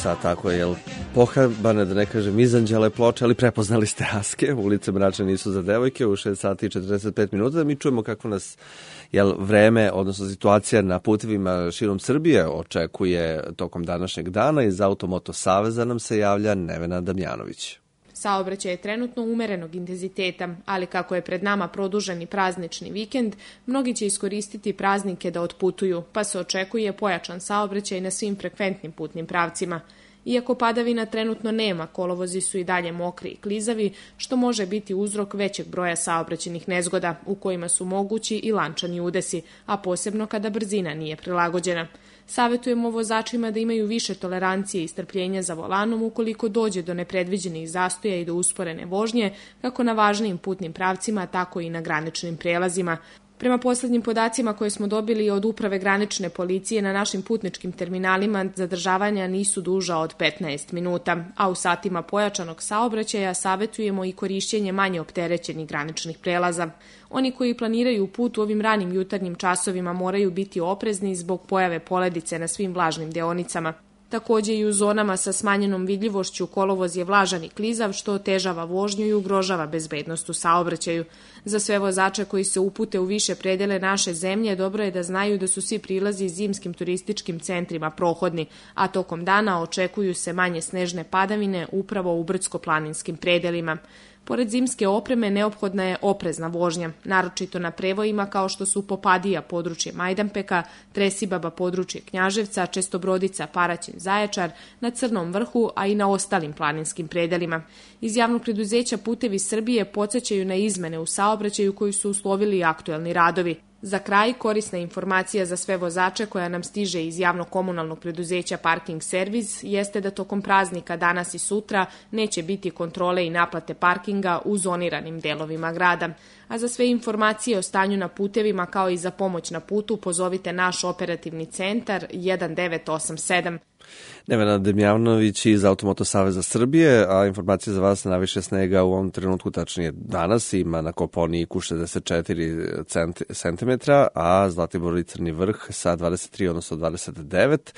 sa tako, jel, pohabane, da ne kažem, izanđale ploče, ali prepoznali ste Aske, ulice mračne nisu za devojke, u šest sati i četrdeset pet minuta, da mi čujemo kako nas, jel, vreme, odnosno situacija na putevima širom Srbije očekuje tokom današnjeg dana. Iz Automoto saveza nam se javlja Nevena Damjanović. Saobraćaj je trenutno umerenog intenziteta, ali kako je pred nama produženi praznični vikend, mnogi će iskoristiti praznike da otputuju, pa se očekuje pojačan saobraćaj na svim frekventnim putnim pravcima. Iako padavina trenutno nema, kolovozi su i dalje mokri i klizavi, što može biti uzrok većeg broja saobraćajnih nezgoda, u kojima su mogući i lančani udesi, a posebno kada brzina nije prilagođena. Savetujemo vozačima da imaju više tolerancije i strpljenja za volanom ukoliko dođe do nepredviđenih zastoja i do usporene vožnje, kako na važnijim putnim pravcima, tako i na graničnim prelazima. Prema poslednjim podacima koje smo dobili od Uprave granične policije, na našim putničkim terminalima zadržavanja nisu duža od petnaest minuta, a u satima pojačanog saobraćaja savetujemo i korišćenje manje opterećenih graničnih prelaza. Oni koji planiraju put u ovim ranim jutarnjim časovima moraju biti oprezni zbog pojave poledice na svim vlažnim deonicama. Takođe i u zonama sa smanjenom vidljivošću kolovoz je vlažan i klizav, što otežava vožnju i ugrožava bezbednost u saobraćaju. Za sve vozače koji se upute u više predele naše zemlje, dobro je da znaju da su svi prilazi zimskim turističkim centrima prohodni, a tokom dana očekuju se manje snežne padavine upravo u brdsko-planinskim predelima. Pored zimske opreme, neophodna je oprezna vožnja, naročito na prevojima kao što su Popadija područje Majdanpeka, Tresibaba područje Knjaževca, Čestobrodica, Paraćin, Zaječar, na Crnom vrhu, a i na ostalim planinskim predelima. Iz javnog preduzeća Putevi Srbije podsjećaju na izmene u saobraćaju koji su uslovili aktuelni radovi. Za kraj, korisna informacija za sve vozače koja nam stiže iz javno-komunalnog preduzeća Parking Servis jeste da tokom praznika danas i sutra neće biti kontrole i naplate parkinga u zoniranim delovima grada. A za sve informacije o stanju na putevima kao i za pomoć na putu pozovite naš operativni centar jedan devet osam sedam. Nevena Damjanović iz Automoto saveza Srbije, a informacije za vas, najviše snega u ovom trenutku, tačnije danas, ima na Kopaoniku šezdeset četiri centimetra, a Zlatibor i Crni vrh sa dvadeset tri, odnosno dvadeset devet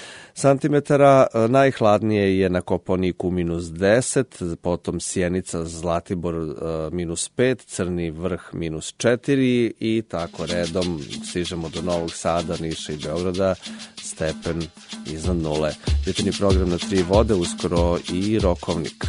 santimetara. Najhladnije je na Kopaoniku minus deset, potom Sjenica, Zlatibor minus pet, Crni vrh minus četiri i tako redom stižemo do Novog Sada, Niša i Beograda, stepen iznad nule. Jutarnji program na tri vode, uskoro i Rokovnik.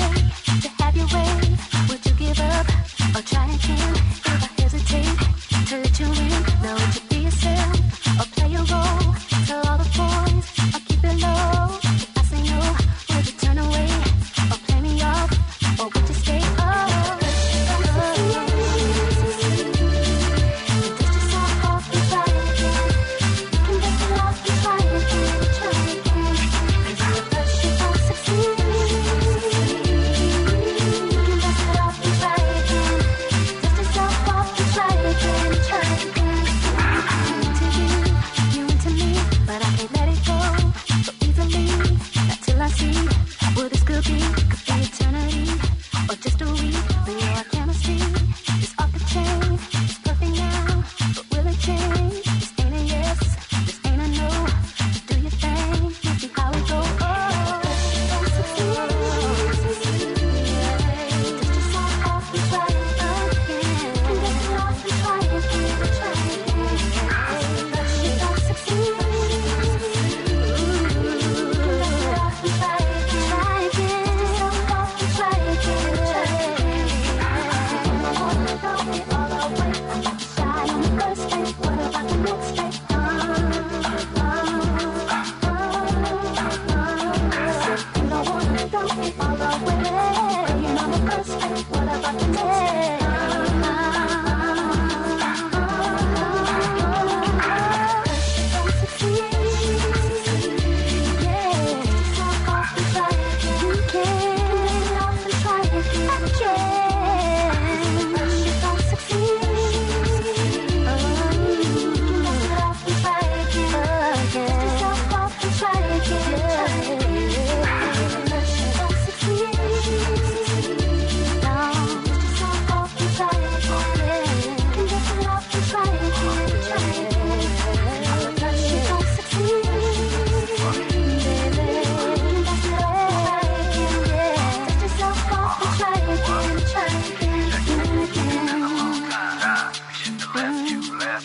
To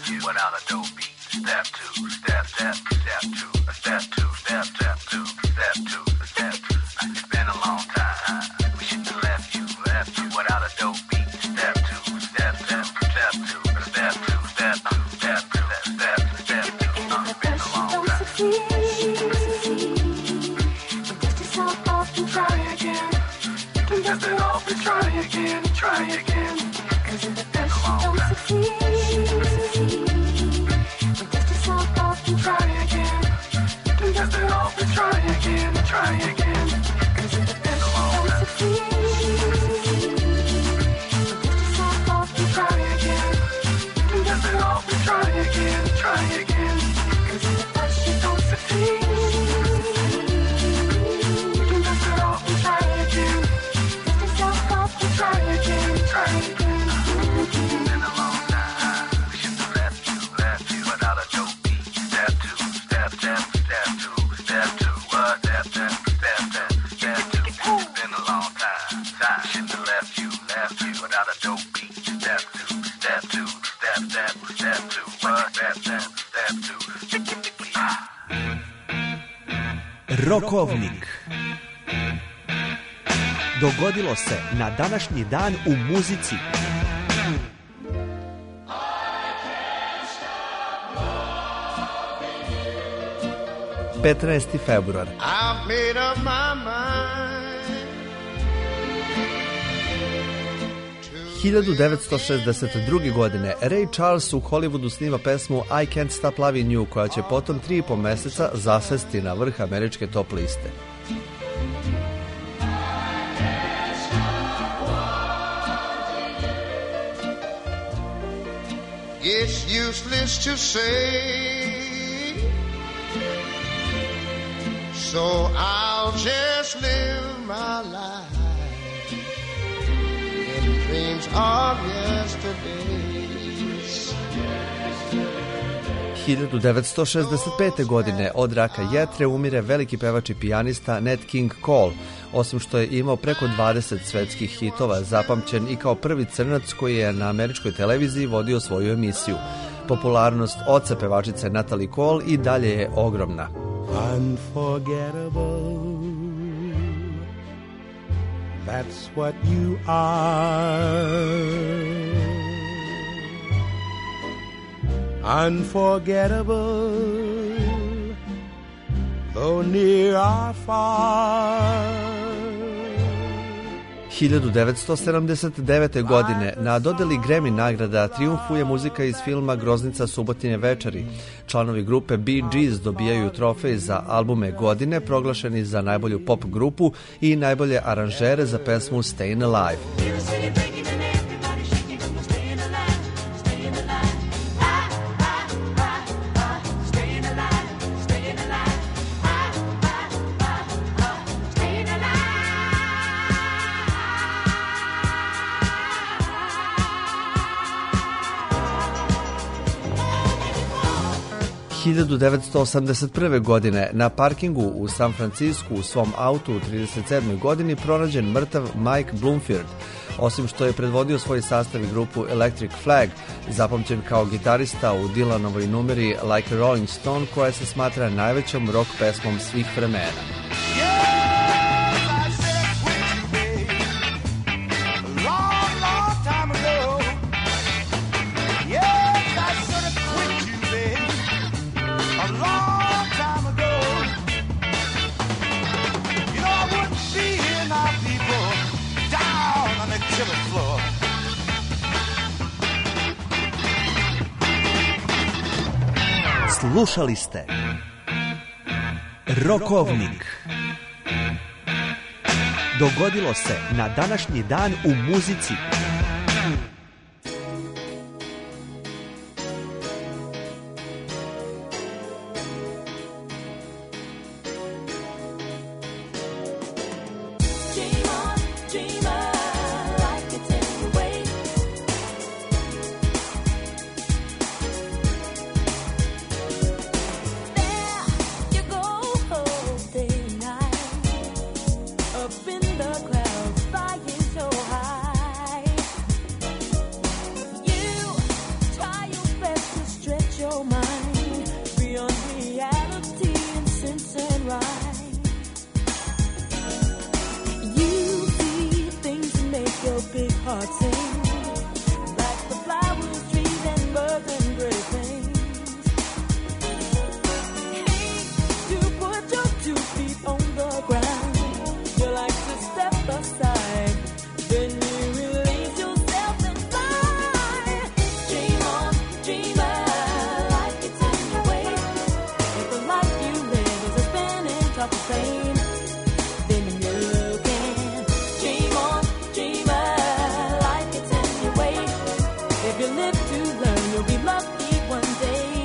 you without a dope beat. Step two, step, step, step two, step two, step, step two, step two, step two. It's been a long time. We shouldn't have left you, left you without a dope beat. Step two, step, step, step two, step two, step two, step two, step, step two. It's been a long time. Dust yourself off and try again. Dust it off and try again, try again. Cause if the best don't succeed, dust yourself off and try again. Dust it off and try again, try again. Cause if the best don't succeed, dust yourself off and try again. Dust it off and try again, try again. Cause if the best don't succeed, dust it off and try again. Dust yourself off and try again, try again. Rokovnik. Dogodilo se na današnji dan u muzici. petnaesti februar. I've made up my mind. hiljadu devetsto šezdeset druge. godine Ray Charles u Hollywoodu snima pesmu I Can't Stop Loving You, koja će potom tri i po meseca zasesti na vrh američke top liste. It's useless to say, so I'll just live my life in dreams of yesterdays. hiljadu devetsto šezdeset pete. godine od raka jetre umire veliki pevač i pijanista Nat King Cole. Osim što je imao preko dvadeset svetskih hitova, zapamćen i kao prvi crnac koji je na američkoj televiziji vodio svoju emisiju. Popularnost oca pevačice Natalie Cole i dalje je ogromna. Unforgettable, that's what you are. Unforgettable, though near or far. hiljadu devetsto sedamdeset devete. godine na dodeli Grammy nagrada trijumfuje muzika iz filma Groznica subotnje večeri. Članovi grupe Bee Gees dobijaju trofej za albume godine, proglašeni za najbolju pop grupu i najbolje aranžere za pesmu Stayin' Alive. hiljadu devetsto osamdeset prve. godine na parkingu u San Francisku u svom autu u trideset sedmoj. godini pronađen mrtav Mike Bloomfield. Osim što je predvodio svoj sastav i grupu Electric Flag, zapamćen kao gitarista u Dylanovoj numeri Like a Rolling Stone, koja se smatra najvećom rock pesmom svih vremena. Slušali ste Rokovnik. Dogodilo se na današnji dan u muzici. Up in the clouds, flying so high. you'll be lucky one day.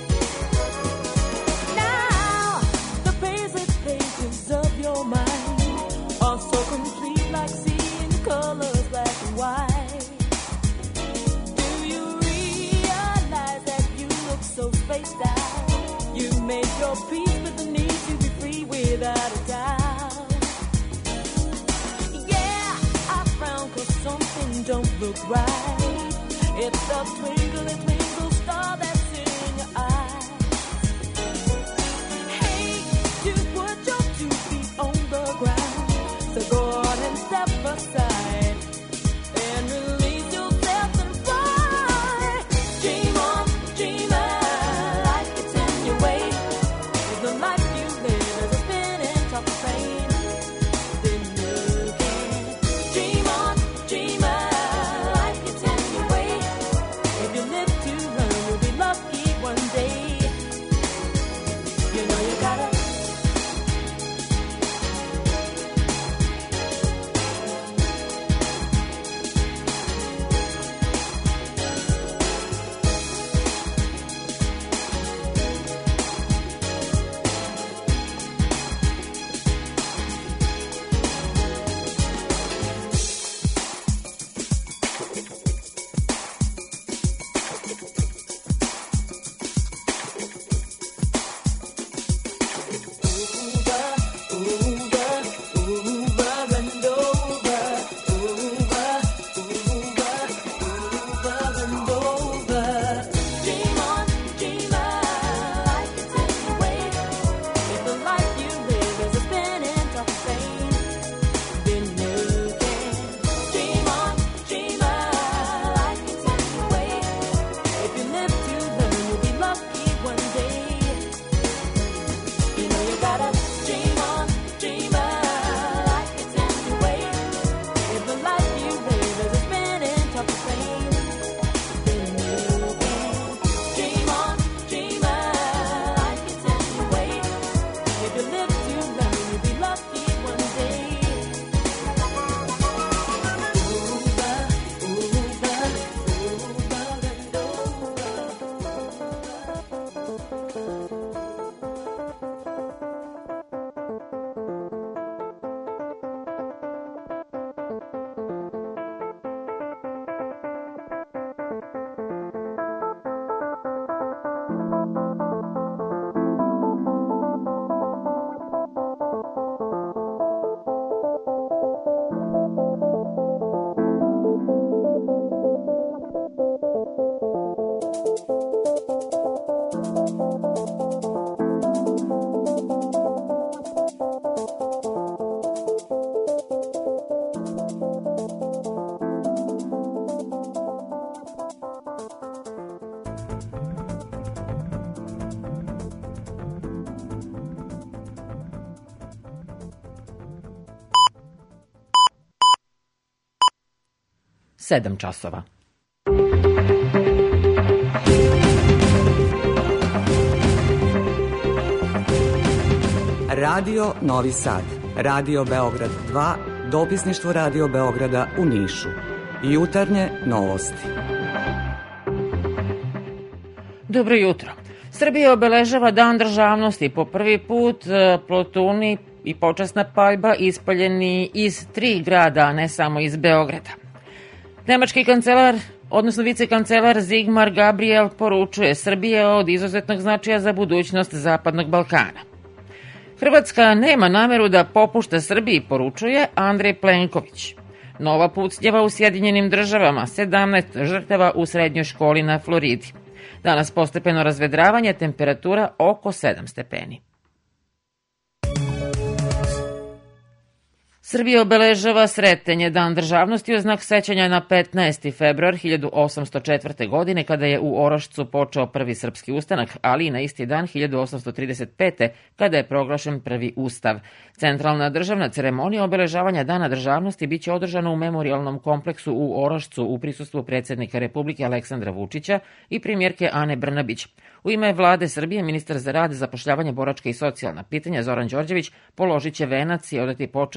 Now, the faceless pages of your mind are so complete, like seeing colors black and white. Do you realize that you look so spaced out? You made your peace with the need to be free without a doubt. Yeah, I frown 'cause something don't look right. It's the twinkle, twinkle star that's in your eyes. Hey, you put your two feet on the ground, so go on and step aside and release yourself and fly. Dream on, dreamer, life gets in your way. If the life you live is a spinning top of pain, then you can dream on, dreamer, life gets in your way. If you live to learn, you'll be lucky one day. You know you gotta. sedam časova. Radio Novi Sad, Radio Beograd dva, dopisništvo Radio Beograda u Nišu. Jutarnje novosti. Dobro jutro. Srbija obeležava Dan državnosti. Po prvi put plotuni i počasna paljba ispaljeni iz tri grada, a ne samo iz Beograda. Nemački kancelar, odnosno vicekancelar Zigmar Gabriel poručuje: Srbija je od izuzetnog značaja za budućnost Zapadnog Balkana. Hrvatska nema nameru da popušta Srbiji, poručuje Andrej Plenković. Nova pucnjava u Sjedinjenim državama, sedamnaest žrtava u srednjoj školi na Floridi. Danas postepeno razvedravanje, temperatura oko sedam stepeni. Srbija obeležava Sretenje, Dan državnosti, u znak sećanja na petnaesti februar hiljadu osamsto četvrte. godine, kada je u Orašcu počeo prvi srpski ustanak, ali i na isti dan hiljadu osamsto trideset pete. kada je proglašen prvi ustav. Centralna državna ceremonija obeležavanja Dana državnosti biće održana u memorijalnom kompleksu u Orašcu u prisustvu predsjednika Republike Aleksandra Vučića i premijerke Ane Brnabić. U ime vlade Srbije, ministar za rad, zapošljavanje, boračka i socijalna pitanja Zoran Đorđević položit će venac i odati počast voždu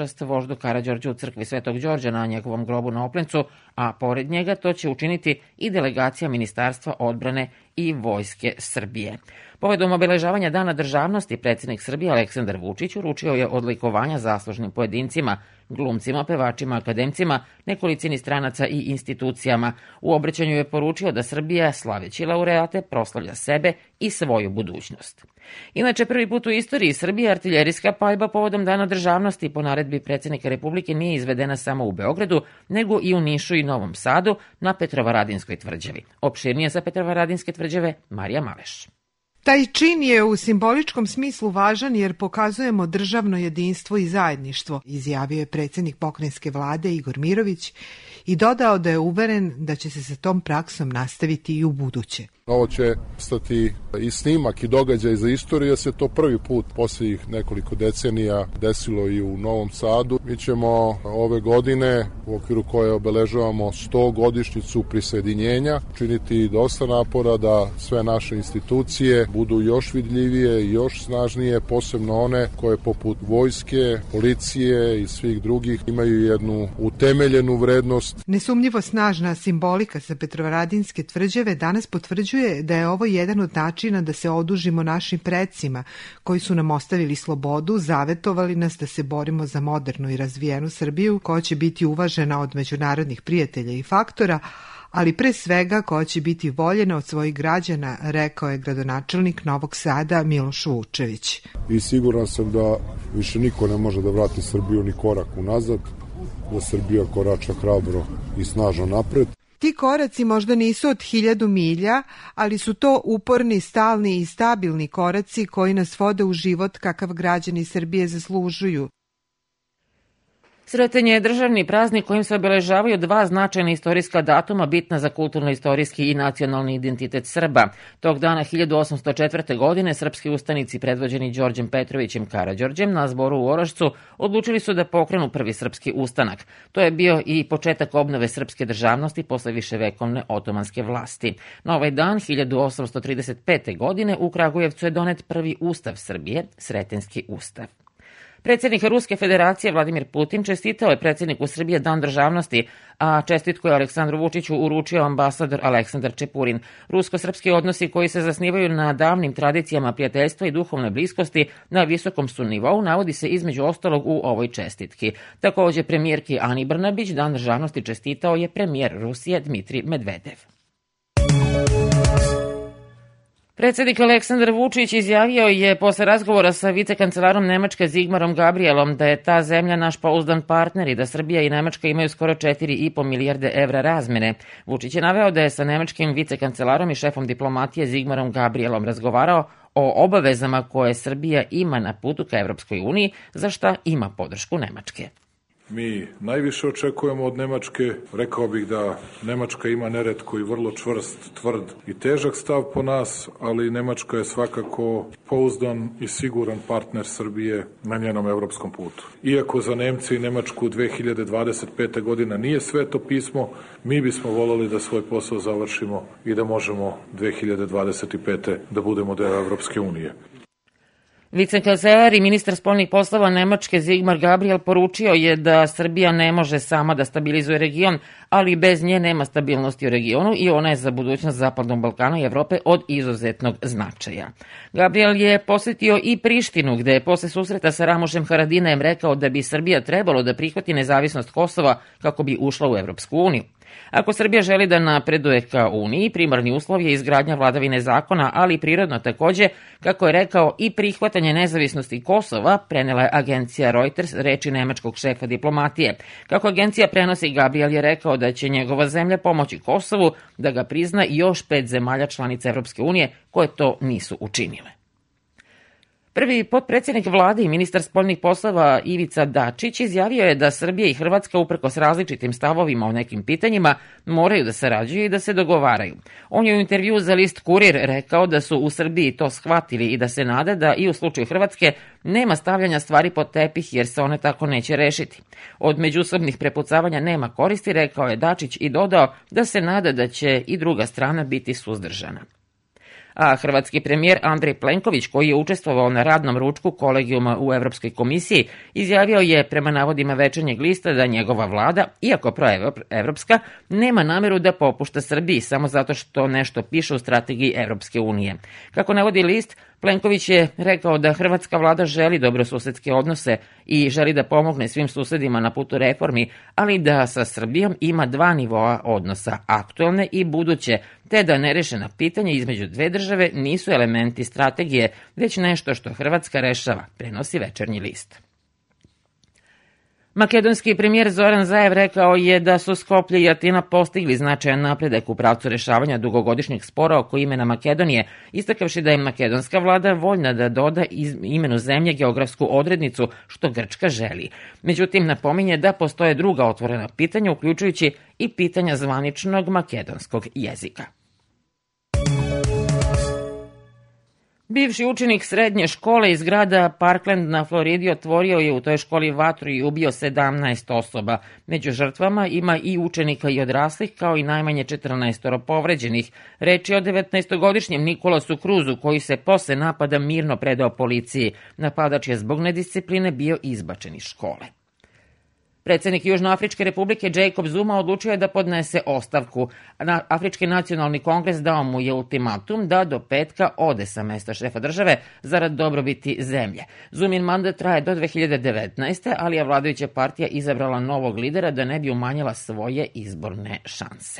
Lordu Karađorđu u crkvi Svetog Đorđa na njegovom grobu na Oplencu, a pored njega to će učiniti i delegacija Ministarstva odbrane i Vojske Srbije. Povodom obeležavanja Dana državnosti, predsjednik Srbije Aleksandar Vučić uručio je odlikovanja zaslužnim pojedincima, glumcima, pevačima, akademcima, nekolicini stranaca i institucijama. U obraćanju je poručio da Srbija, slaveći laureate, proslavlja sebe i svoju budućnost. Inače, prvi put u istoriji Srbije artiljerijska paljba povodom Dana državnosti po naredbi predsjednika Republike nije izvedena samo u Beogradu, nego i u Nišu i Novom Sadu na Petrovaradinskoj tvrđavi. Opširnije sa Petrovaradinske tvrđave Marija Maleš. Taj čin je u simboličkom smislu važan jer pokazujemo državno jedinstvo i zajedništvo, izjavio je predsjednik pokrajinske vlade Igor Mirović i dodao da je uveren da će se sa tom praksom nastaviti i u buduće. Ovo će stati i snimak i događaj za istoriju, jer se to prvi put posljednjih nekoliko decenija desilo i u Novom Sadu. Mi ćemo ove godine, u okviru koje obeležavamo sto godišnjicu prisjedinjenja, činiti dosta napora da sve naše institucije budu još vidljivije i još snažnije, posebno one koje poput vojske, policije i svih drugih imaju jednu utemeljenu vrednost. Nesumnjivo snažna simbolika sa Petrovaradinske tvrđave danas potvrđuje da je ovo jedan od načina da se odužimo našim predsima koji su nam ostavili slobodu, zavetovali nas da se borimo za modernu i razvijenu Srbiju koja će biti uvažena od međunarodnih prijatelja i faktora, ali pre svega koja će biti voljena od svojih građana, rekao je gradonačelnik Novog Sada Miloš Vučević. I siguran sam da više niko ne može da vrati Srbiju ni korak unazad, da Srbija korača hrabro i snažno napred. Ti koraci možda nisu od hiljadu milja, ali su to uporni, stalni i stabilni koraci koji nas vode u život kakav građani Srbije zaslužuju. Sretenje je državni praznik kojim se obeležavaju dva značajna istorijska datuma bitna za kulturno-istorijski i nacionalni identitet Srba. Tog dana hiljadu osamsto četvrte. godine srpski ustanici predvođeni Đorđem Petrovićem Karađorđem na zboru u Orašcu odlučili su da pokrenu prvi srpski ustanak. To je bio i početak obnove srpske državnosti posle viševekovne otomanske vlasti. Na ovaj dan hiljadu osamsto trideset pete. godine u Kragujevcu je donet prvi ustav Srbije, Sretenjski ustav. Predsjednik Ruske federacije Vladimir Putin čestitao je predsjedniku Srbije Dan državnosti, a čestitku je Aleksandru Vučiću uručio ambasador Aleksandar Čepurin. Rusko-srpski odnosi koji se zasnivaju na davnim tradicijama prijateljstva i duhovne bliskosti na visokom su nivou, navodi se između ostalog u ovoj čestitki. Također premijerki Ani Brnabić Dan državnosti čestitao je premijer Rusije Dmitrij Medvedev. Predsjednik Aleksandar Vučić izjavio je posle razgovora sa vicekancelarom Nemačke Zigmarom Gabrielom da je ta zemlja naš pouzdan partner i da Srbija i Nemačka imaju skoro četiri i po milijarde evra razmene. Vučić je naveo da je sa nemačkim vicekancelarom i šefom diplomatije Zigmarom Gabrielom razgovarao o obavezama koje Srbija ima na putu ka Evropskoj uniji, za šta ima podršku Nemačke. Mi najviše očekujemo od Nemačke. Rekao bih da Nemačka ima neretko i vrlo čvrst, tvrd i težak stav po nas, ali Nemačka je svakako pouzdan i siguran partner Srbije na njenom evropskom putu. Iako za Nemce i Nemačku dve hiljade dvadeset pete. godina nije sveto pismo, mi bismo voleli da svoj posao završimo i da možemo dve hiljade dvadeset pete. da budemo deo Evropske unije. Vicekancelar i ministar spoljnih poslova Nemačke Zigmar Gabriel poručio je da Srbija ne može sama da stabilizuje region, ali bez nje nema stabilnosti u regionu i ona je za budućnost Zapadnog Balkana i Evrope od izuzetnog značaja. Gabriel je posjetio i Prištinu, gde je posle susreta sa Ramošem Haradinajem rekao da bi Srbija trebalo da prihvati nezavisnost Kosova kako bi ušla u Evropsku uniju. Ako Srbija želi da napreduje ka Uniji, primarni uslov je izgradnja vladavine zakona, ali i prirodno takođe, kako je rekao, i prihvatanje nezavisnosti Kosova, prenela je agencija Reuters reči nemačkog šefa diplomatije. Kako agencija prenosi, Gabriel je rekao da će njegova zemlja pomoći Kosovu da ga prizna i još pet zemalja članica Evropske unije koje to nisu učinile. Prvi potpredsjednik vlade i ministar spoljnih poslova Ivica Dačić izjavio je da Srbija i Hrvatska uprkos različitim stavovima o nekim pitanjima moraju da sarađuju i da se dogovaraju. On je u intervju za list Kurir rekao da su u Srbiji to shvatili i da se nade da i u slučaju Hrvatske nema stavljanja stvari pod tepih jer se one tako neće rešiti. Od međusobnih prepucavanja nema koristi, rekao je Dačić i dodao da se nada da će i druga strana biti suzdržana. A hrvatski premijer Andrej Plenković, koji je učestvovao na radnom ručku kolegijuma u Evropskoj komisiji, izjavio je prema navodima Večernjeg lista da njegova vlada, iako proevropska, nema nameru da popušta Srbiji samo zato što nešto piše u strategiji Evropske unije. Kako navodi list, Plenković je rekao da hrvatska vlada želi dobrosusedske odnose i želi da pomogne svim susedima na putu reformi, ali da sa Srbijom ima dva nivoa odnosa, aktualne i buduće, te da nerešena pitanja između dve države nisu elementi strategije, već nešto što Hrvatska rešava, prenosi Večernji list. Makedonski premijer Zoran Zaev rekao je da su Skoplje i Atina postigli značajan napredak u pravcu rešavanja dugogodišnjeg spora oko imena Makedonije, istakavši da je makedonska vlada voljna da doda imenu zemlje geografsku odrednicu, što Grčka želi. Međutim, napominje da postoje druga otvorena pitanja, uključujući i pitanja zvaničnog makedonskog jezika. Bivši učenik srednje škole iz grada Parkland na Floridi otvorio je u toj školi vatru i ubio sedamnaest osoba. Među žrtvama ima i učenika i odraslih, kao i najmanje četrnaestoro povređenih. Reč je o devetnaestogodišnjem Nikolasu Kruzu, koji se posle napada mirno predao policiji. Napadač je zbog nediscipline bio izbačen iz škole. Predsednik Južnoafričke republike Jacob Zuma odlučio je da podnese ostavku. Afrički nacionalni kongres dao mu je ultimatum da do petka ode sa mesta šefa države zarad dobrobiti zemlje. Zumin mandat traje do dve hiljade devetnaeste. ali je vladajuća partija izabrala novog lidera da ne bi umanjila svoje izborne šanse.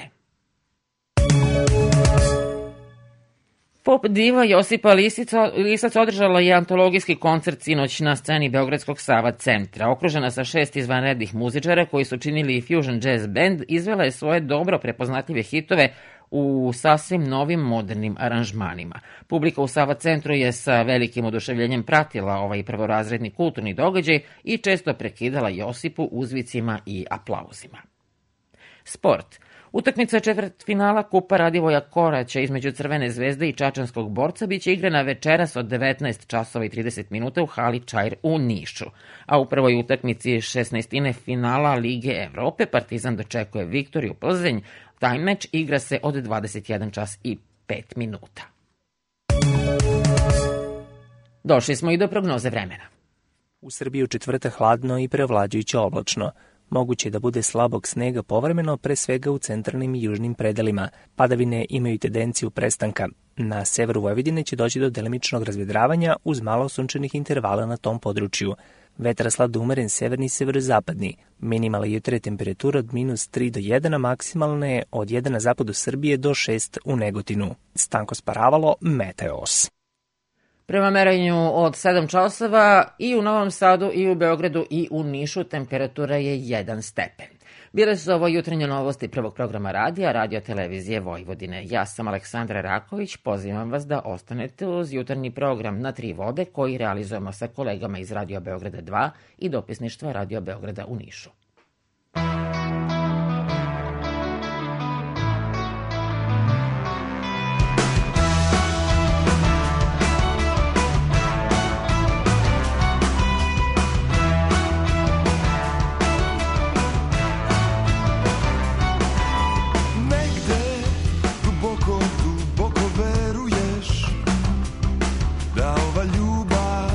Pop diva Josipa Lisac održala je antologijski koncert sinoć na sceni Beogradskog Sava centra. Okružena sa šest izvanrednih muzičara koji su činili fusion jazz band, izvela je svoje dobro prepoznatljive hitove u sasvim novim modernim aranžmanima. Publika u Sava centru je sa velikim oduševljenjem pratila ovaj prvorazredni kulturni događaj i često prekidala Josipu uzvicima i aplauzima. Sport. Utakmica četvrtfinala Kupa Radivoja Koraća između Crvene zvezde i Čačanskog borca biće igrana večeras od devetnaest časova i trideset minuta u hali Čair u Nišu. A u prvoj utakmici šesnaestine finala Lige Evrope Partizan dočekuje Viktoriju Plzeň. Taj meč igra se od dvadeset jedan čas i pet minuta. Došli smo i do prognoze vremena. U Srbiji u četvrtak hladno i prevlađujuće oblačno. Moguće je da bude slabog snega povremeno, pre svega u centralnim i južnim predelima. Padavine imaju tendenciju prestanka. Na severu Vojvodine će doći do delimičnog razvedravanja uz malo sunčanih intervala na tom području. Vetar slab do umeren severni i severozapadni. Minimalna jutra temperatura od minus tri do jedan, a maksimalna je od jedan na zapadu Srbije do šest u Negotinu. Stanko Sparavalo, Meteos. Prema merenju od sedam časova i u Novom Sadu i u Beogradu i u Nišu temperatura je jedan stepen. Bile su ovo jutarnje novosti prvog programa radija, Radio televizije Vojvodine. Ja sam Aleksandra Raković, pozivam vas da ostanete uz jutarnji program Na tri vode koji realizujemo sa kolegama iz Radio Beograda dva i dopisništva Radio Beograda u Nišu.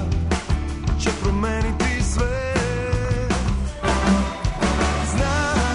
Promeniti sve. Znam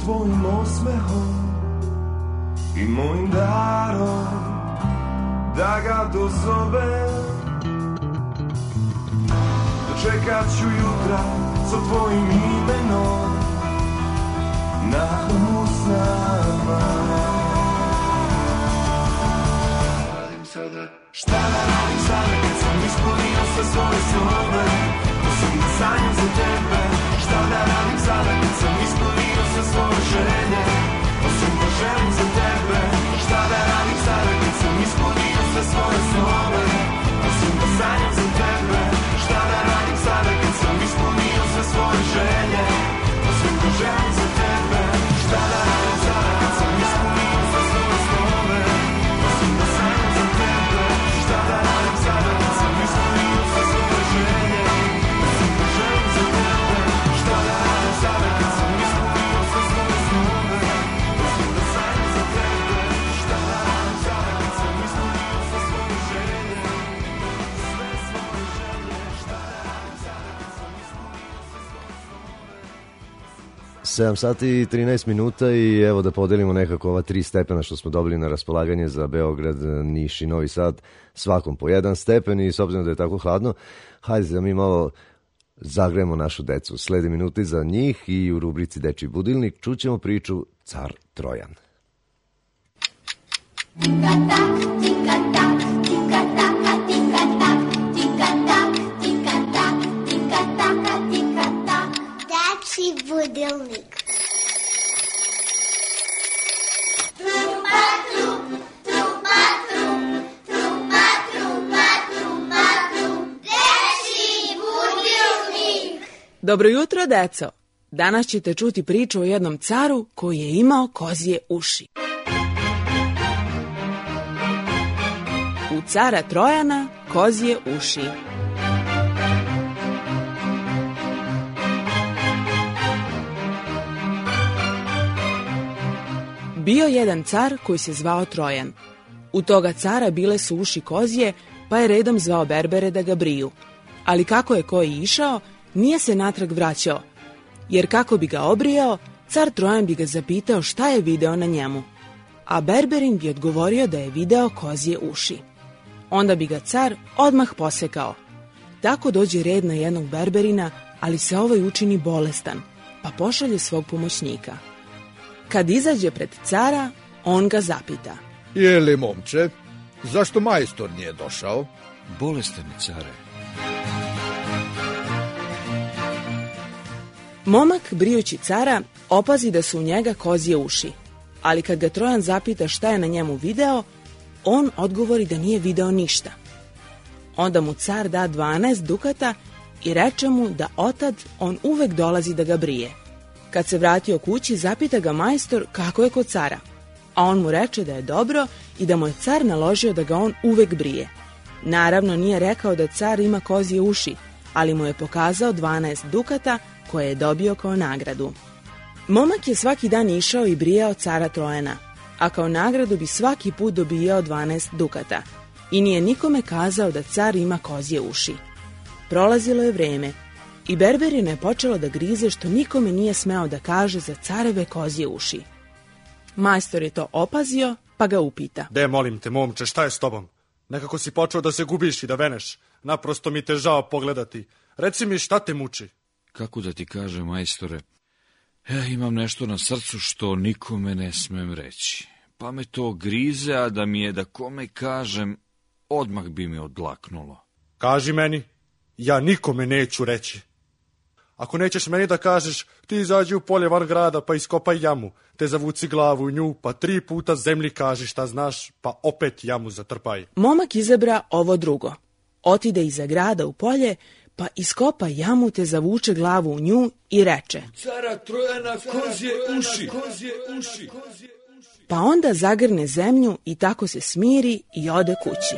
tvojim osmehom i mojim darom da ga dozovem. Dočekat ću jutra sa tvojim imenom na usnama. Šta da radim sada kad sam ispunio sve svoje snove, osim da sanjam za tebe. Šta da radim sada kad sam ispunio sve svoje želje, osim da želim za tebe. Šta da radim sada kad sam ispunio sve svoje snove, osim da sanjam za tebe. Šta da radim sada kad sam ispunio sve svoje želje, osim da želim za tebe. Šta da radim sada kad sam ispunio sve svoje snove, osim da sanjam za tebe. Šta da radim sada kad sam ispunio sve svoje želje, osim da želim za tebe. Šta da radim sada kad sam ispunio sve svoje snove, osim da sanjam za tebe. Šta da radim sada kad sam ispunio sve svoje želje, sve svoje želje. Šta da radim sada kad sam ispunio sve svoje snove. sedam sati i trinaest minuta i evo da podelimo nekako ova tri stepena što smo dobili na raspolaganje za Beograd, Niš i Novi Sad, svakom po jedan stepen i s obzirom da je tako hladno, hajde da mi malo zagrejemo našu decu. Slede minuti za njih i u rubrici Dečiji budilnik čućemo priču Car Trojan. Dečiji budilnik. Dobro jutro, deco! Danas ćete čuti priču o jednom caru koji je imao kozije uši. U cara Trojana kozije uši. Bio jedan car koji se zvao Trojan. U toga cara bile su uši kozije, pa je redom zvao berbere da ga briju. Ali kako je koji išao, nije se natrag vraćao, jer kako bi ga obrijao, car Trojan bi ga zapitao šta je video na njemu, a berberin bi odgovorio da je video kozije uši. Onda bi ga car odmah posekao. Tako dođe red na jednog berberina, ali se ovaj učini bolestan, pa pošalje svog pomoćnika. Kad izađe pred cara, on ga zapita. Je li, momče, zašto majstor nije došao? Bolestan je, care. Momak, brijući cara, opazi da su u njega kozije uši, ali kad ga Trojan zapita šta je na njemu video, on odgovori da nije video ništa. Onda mu car da dvanaest dukata i reče mu da otad on uvek dolazi da ga brije. Kad se vratio kući, zapita ga majstor kako je kod cara, a on mu reče da je dobro i da mu je car naložio da ga on uvek brije. Naravno, nije rekao da car ima kozije uši, ali mu je pokazao dvanaest dukata koje je dobio kao nagradu. Momak je svaki dan išao i brijao cara Trojana, a kao nagradu bi svaki put dobijao dvanaest dukata i nije nikome kazao da car ima kozije uši. Prolazilo je vreme i berberina je počelo da grize što nikome nije smeo da kaže za careve kozije uši. Majstor je to opazio, pa ga upita. De, molim te, momče, šta je s tobom? Nekako si počeo da se gubiš i da veneš. Naprosto mi te žao pogledati. Reci mi šta te muči? Kako da ti kažem, majstore, ja imam nešto na srcu što nikome ne smem reći. Pa me to grize, a da mi je da kome kažem, odmah bi mi odlaknulo. Kaži meni, ja nikome neću reći. Ako nećeš meni da kažeš, ti izađi u polje van grada pa iskopaj jamu, te zavuci glavu u nju, pa tri puta zemlji kaži šta znaš, pa opet jamu zatrpaj. Momak izabra ovo drugo. Otide iza grada u polje, pa iskopa jamu te zavuče glavu u nju i reče: Cara Trojana kozje uši, kozje uši. Pa onda zagrne zemlju i tako se smiri i ode kući.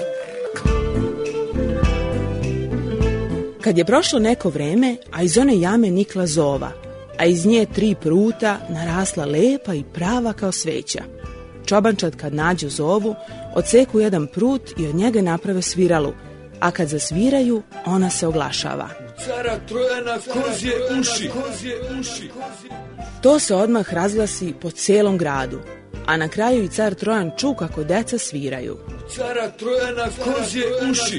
Kad je prošlo neko vreme, a iz one jame nikla zova, a iz nje tri pruta narasla lepa i prava kao sveća. Čobančad kad nađu zovu, odseku jedan prut i od njega naprave sviralu, a kad zasviraju, ona se oglašava. cara Trojana kozje uši. To se odmah razglasi po celom gradu, a na kraju i car Trojan ču kako deca sviraju. Cara Trojana kozje uši.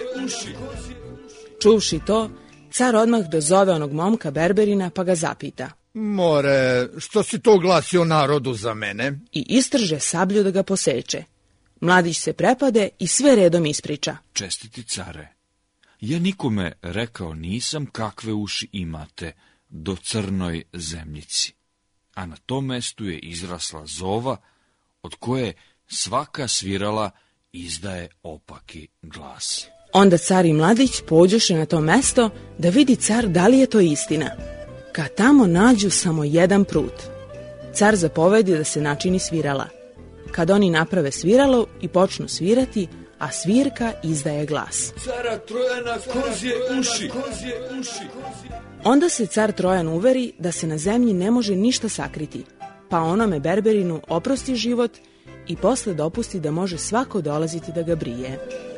Čuvši to, car odmah dozove onog momka berberina pa ga zapita. More, što si to glasio narodu za mene? I istrže sablju da ga poseče. Mladić se prepade i sve redom ispriča. Čestiti care, ja nikome rekao nisam kakve uši imate do crnoj zemljici, a na tom mestu je izrasla zova od koje svaka svirala izdaje opaki glas. Onda car i mladić pođoše na to mesto da vidi car da li je to istina. Kad tamo nađu samo jedan prut, car zapovedi da se načini svirala. Kad oni naprave sviralo i počnu svirati, a svirka izdaje glas. Cara Trojana kozje uši. Onda se car Trojan uveri da se na zemlji ne može ništa sakriti, pa onome berberinu oprosti život i posle dopusti da može svako dolaziti da ga brije.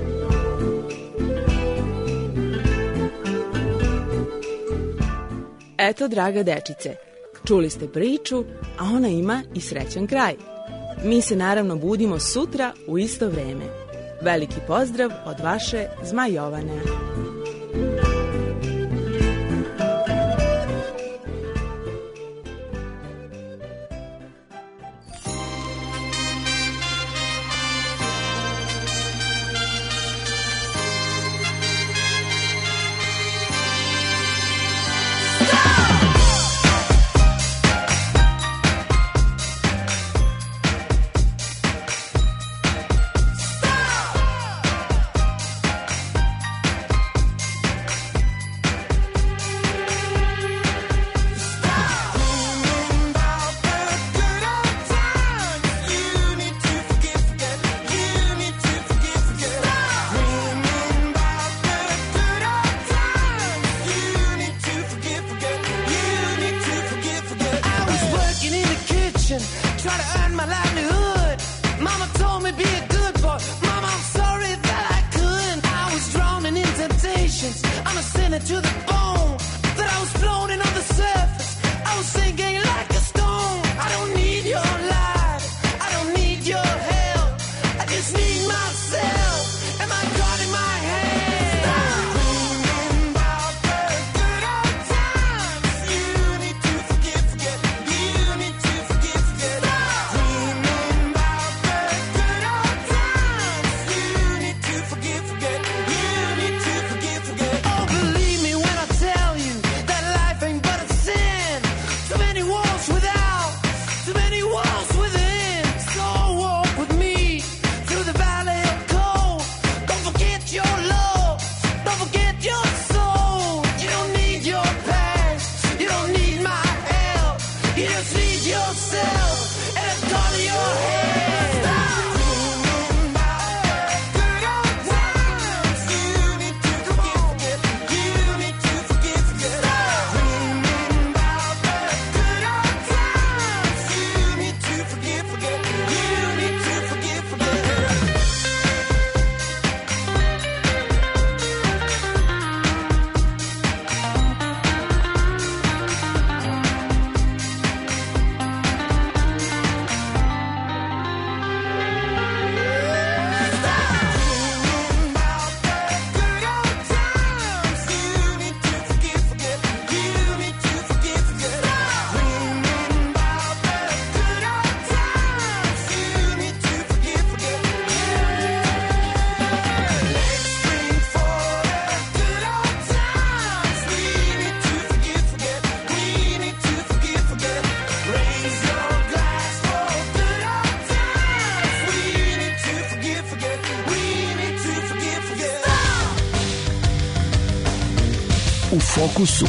Eto, draga dečice, čuli ste priču, a ona ima i srećan kraj. Mi se naravno budimo sutra u isto vreme. Veliki pozdrav od vaše Zmaj Jovane. U fokusu.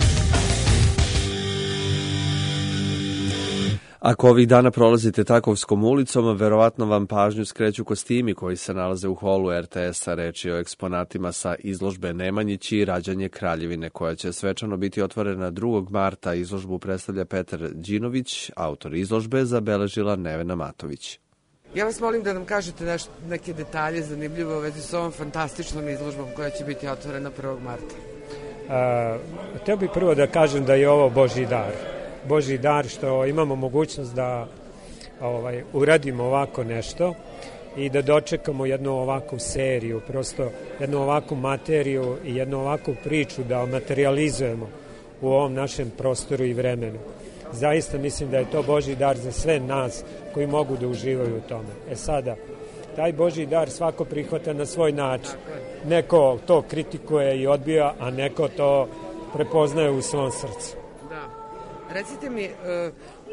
Ako ovih dana prolazite Takovskom ulicom, verovatno vam pažnju skreću kostimi koji se nalaze u holu er te es-a. Reč je o eksponatima sa izložbe Nemanjići i Rađanje Kraljevine, koja će svečano biti otvorena drugog marta. Izložbu predstavlja Petar Đinović, autor izložbe zabeležila Nevena Matović. Ja vas molim da nam kažete neš, neke detalje zanimljive u vezi s ovom fantastičnom izložbom koja će biti otvorena prvog marta. Hteo bih prvo da kažem da je ovo Božji dar. Božji dar što imamo mogućnost da ovaj, uradimo ovako nešto i da dočekamo jednu ovakvu seriju, prosto jednu ovakvu materiju i jednu ovakvu priču da materializujemo u ovom našem prostoru i vremenu. Zaista mislim da je to Božji dar za sve nas koji mogu da uživaju u tome. E sada, taj Božji dar svako prihvata na svoj način. Neko to kritikuje i odbija, a neko to prepoznaje u svom srcu. Da. Recite mi, e,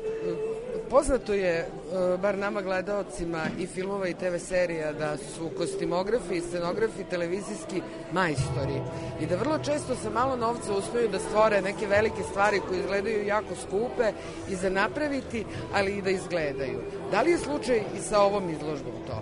poznato je, e, bar nama gledaocima i filmova i te ve serija, da su kostimografi i scenografi televizijski majstori i da vrlo često sa malo novca uspeju da stvore neke velike stvari koje izgledaju jako skupe i za napraviti, ali i da izgledaju. Da li je slučaj i sa ovom izložbom to?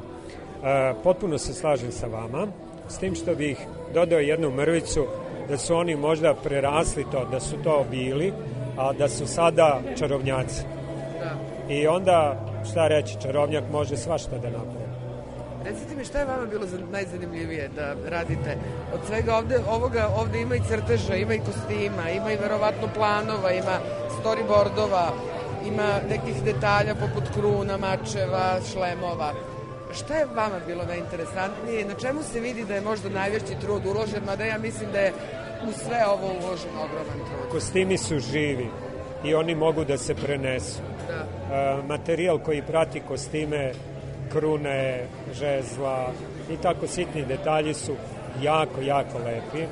E, potpuno se slažem sa vama, s tim što bih dodao jednu mrvicu da su oni možda prerasli to, da su to bili, a da su sada čarovnjaci. Da. I onda, šta reći, čarovnjak može svašta da napravi. Recite mi šta je vama bilo najzanimljivije da radite? Od svega ovde, ovoga, ovde ima i crteža, ima i kostima, ima i verovatno planova, ima storyboardova, ima nekih detalja poput kruna, mačeva, šlemova. Šta je vama bilo najinteresantnije i na čemu se vidi da je možda najveći trud uložen, mada ja mislim da je u sve ovo uložen ogroman trud? Kostimi su živi i oni mogu da se prenesu. Da. E, materijal koji prati kostime, krune, žezla i tako sitni detalji su jako, jako lepi.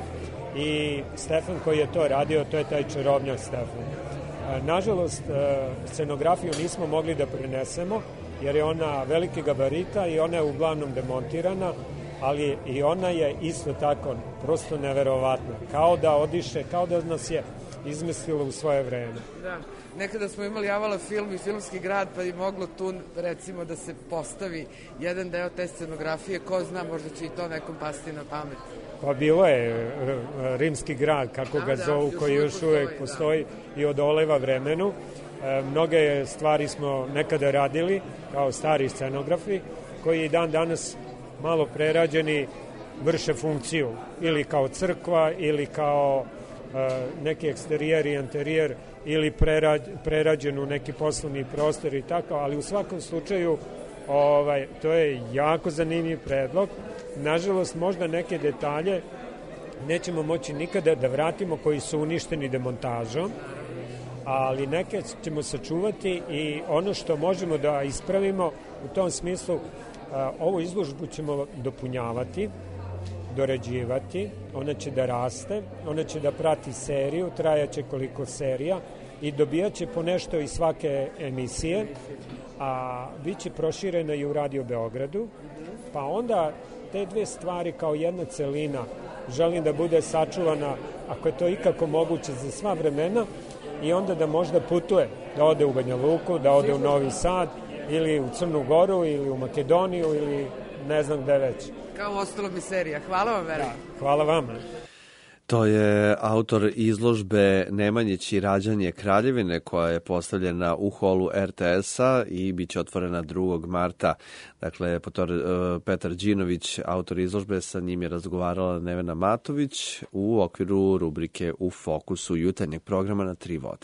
I Stefan koji je to radio, to je taj čarovnjak Stefan. E, nažalost, e, scenografiju nismo mogli da prenesemo, jer je ona velike gabarita i ona je uglavnom demontirana, ali i ona je isto tako prosto neverovatna. Kao da odiše, kao da nas je izmislila u svoje vreme. Da, nekada smo imali Avala film i Filmski grad, pa je moglo tu recimo da se postavi jedan deo te scenografije, ko zna, možda će i to nekom pasti na pamet. Pa bilo je Rimski grad, kako ga da, zovu, koji još uvek postoji da. I odoleva vremenu. E, mnoge stvari smo nekada radili kao stari scenografi, koji i dan danas malo prerađeni vrše funkciju, ili kao crkva, ili kao e, neki eksterijer i interijer, ili prerađ, prerađen u neki poslovni prostor i tako, ali u svakom slučaju ovaj, to je jako zanimljiv predlog. Nažalost, možda neke detalje nećemo moći nikada da vratimo koji su uništeni demontažom, ali neke ćemo sačuvati i ono što možemo da ispravimo u tom smislu, a, ovu izložbu ćemo dopunjavati, dorađivati, ona će da raste, ona će da prati seriju, trajaće koliko serija i dobijaće po nešto iz svake emisije, a bit će proširena i u Radio Beogradu, pa onda te dve stvari kao jedna celina želim da bude sačuvana, ako je to ikako moguće, za sva vremena, i onda da možda putuje, da ode u Banja Luku, da ode u Novi Sad, ili u Crnu Goru, ili u Makedoniju, ili ne znam gde već. Kao ostalo bi serija. Hvala vam, Vera. Da, hvala vama. To je autor izložbe Nemanjić i rađanje Kraljevine, koja je postavljena u holu er te es-a i bit će otvorena drugog marta. Dakle, Petar Đinović, autor izložbe, sa njim je razgovarala Nevena Matović u okviru rubrike U fokusu jutarnjeg programa na Tri vode.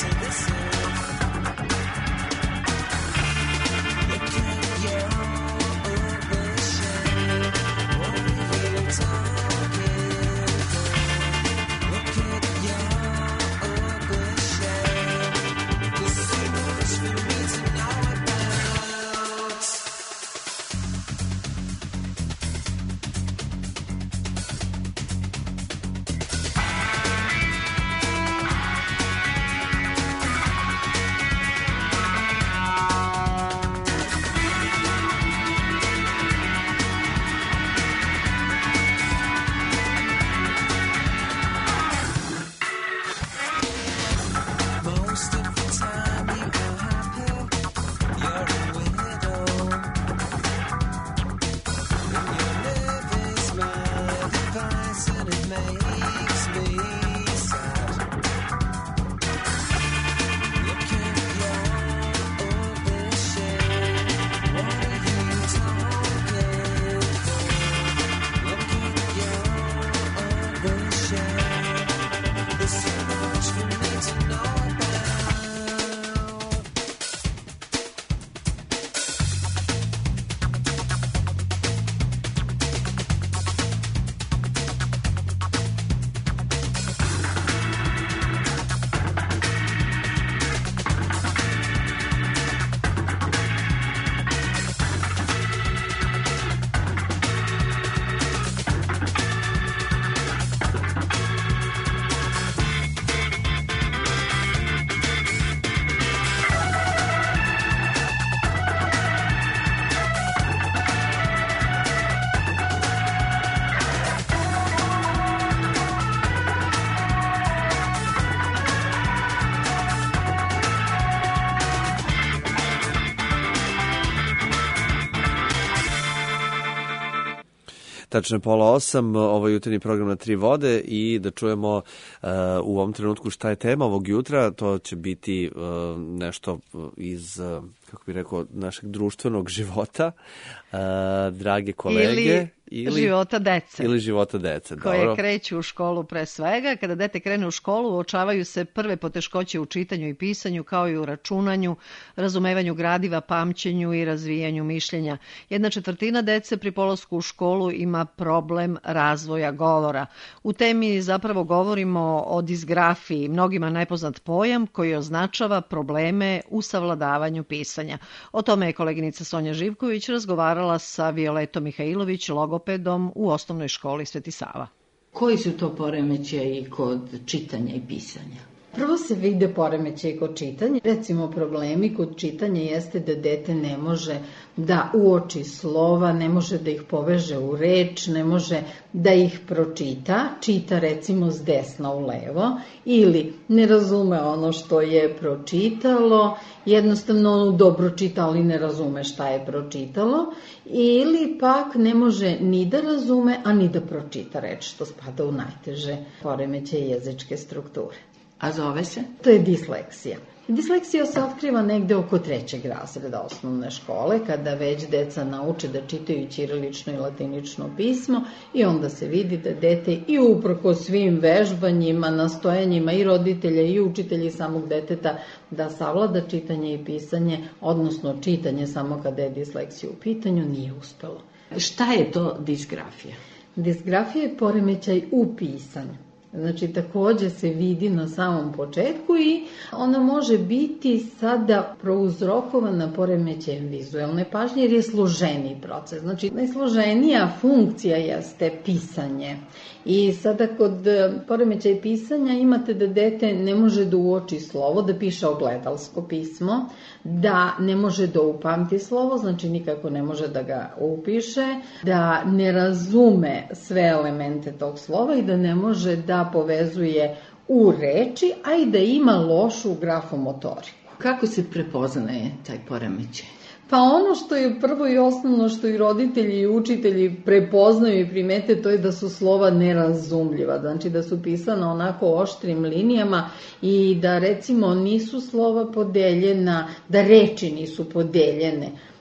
Tačno je pola osam, ovo je jutarnji program na Tri vode i da čujemo uh, u ovom trenutku šta je tema ovog jutra. To će biti uh, nešto iz, uh, kako bih rekao, našeg društvenog života, uh, drage kolege. Ili, ili života dece. Ili života dece, koje dobro. kreću u školu pre svega. Kada dete krene u školu, uočavaju se prve poteškoće u čitanju i pisanju, kao i u računanju, razumevanju gradiva, pamćenju i razvijanju mišljenja. Jedna četvrtina dece pri polasku u školu ima problem razvoja govora. U temi zapravo govorimo o disgrafiji, mnogima najpoznat pojam koji označava probleme u savladavanju pisanja. O tome je koleginica Sonja Živković razgovarala sa Violetom Mihajlović, logopedom u osnovnoj školi Sveti Sava. Koji su to poremećaji kod čitanja i pisanja? Prvo se vide poremećaj kod čitanja. Recimo, problemi kod čitanja jeste da dete ne može da uoči slova, ne može da ih poveže u reč, ne može da ih pročita, čita recimo s desna u levo, ili ne razume ono što je pročitalo, jednostavno ono dobro čita, ali ne razume šta je pročitalo, ili pak ne može ni da razume, a ni da pročita reč, što spada u najteže poremećaje jezičke strukture. A zove se? To je disleksija. Disleksija se otkriva negde oko trećeg razreda osnovne škole, kada već deca nauče da čitaju ćirilično i latinično pismo i onda se vidi da dete i uprko svim vežbanjima, nastojanjima i roditelja i učitelja i samog deteta da savlada čitanje i pisanje, odnosno čitanje samo kada je disleksija u pitanju, nije uspelo. Šta je to disgrafija? Disgrafija je poremećaj u pisanju. Znači, takođe se vidi na samom početku i ona može biti sada prouzrokovana poremećajem vizuelne pažnje jer je složeniji proces. Znači, najsloženija funkcija jeste pisanje. I sada kod poremećaja pisanja imate da dete ne može da uoči slovo, da piše ogledalsko pismo, da ne može da upamti slovo, znači nikako ne može da ga upiše, da ne razume sve elemente tog slova i da ne može da povezuje u reči, a i da ima lošu grafomotoriku. Kako se prepoznaje taj poremećaj? Pa ono što je prvo i osnovno što i roditelji i učitelji prepoznaju i primete, to je da su slova nerazumljiva, znači da su pisana onako oštrim linijama i da recimo nisu slova podeljena, da reči nisu podeljene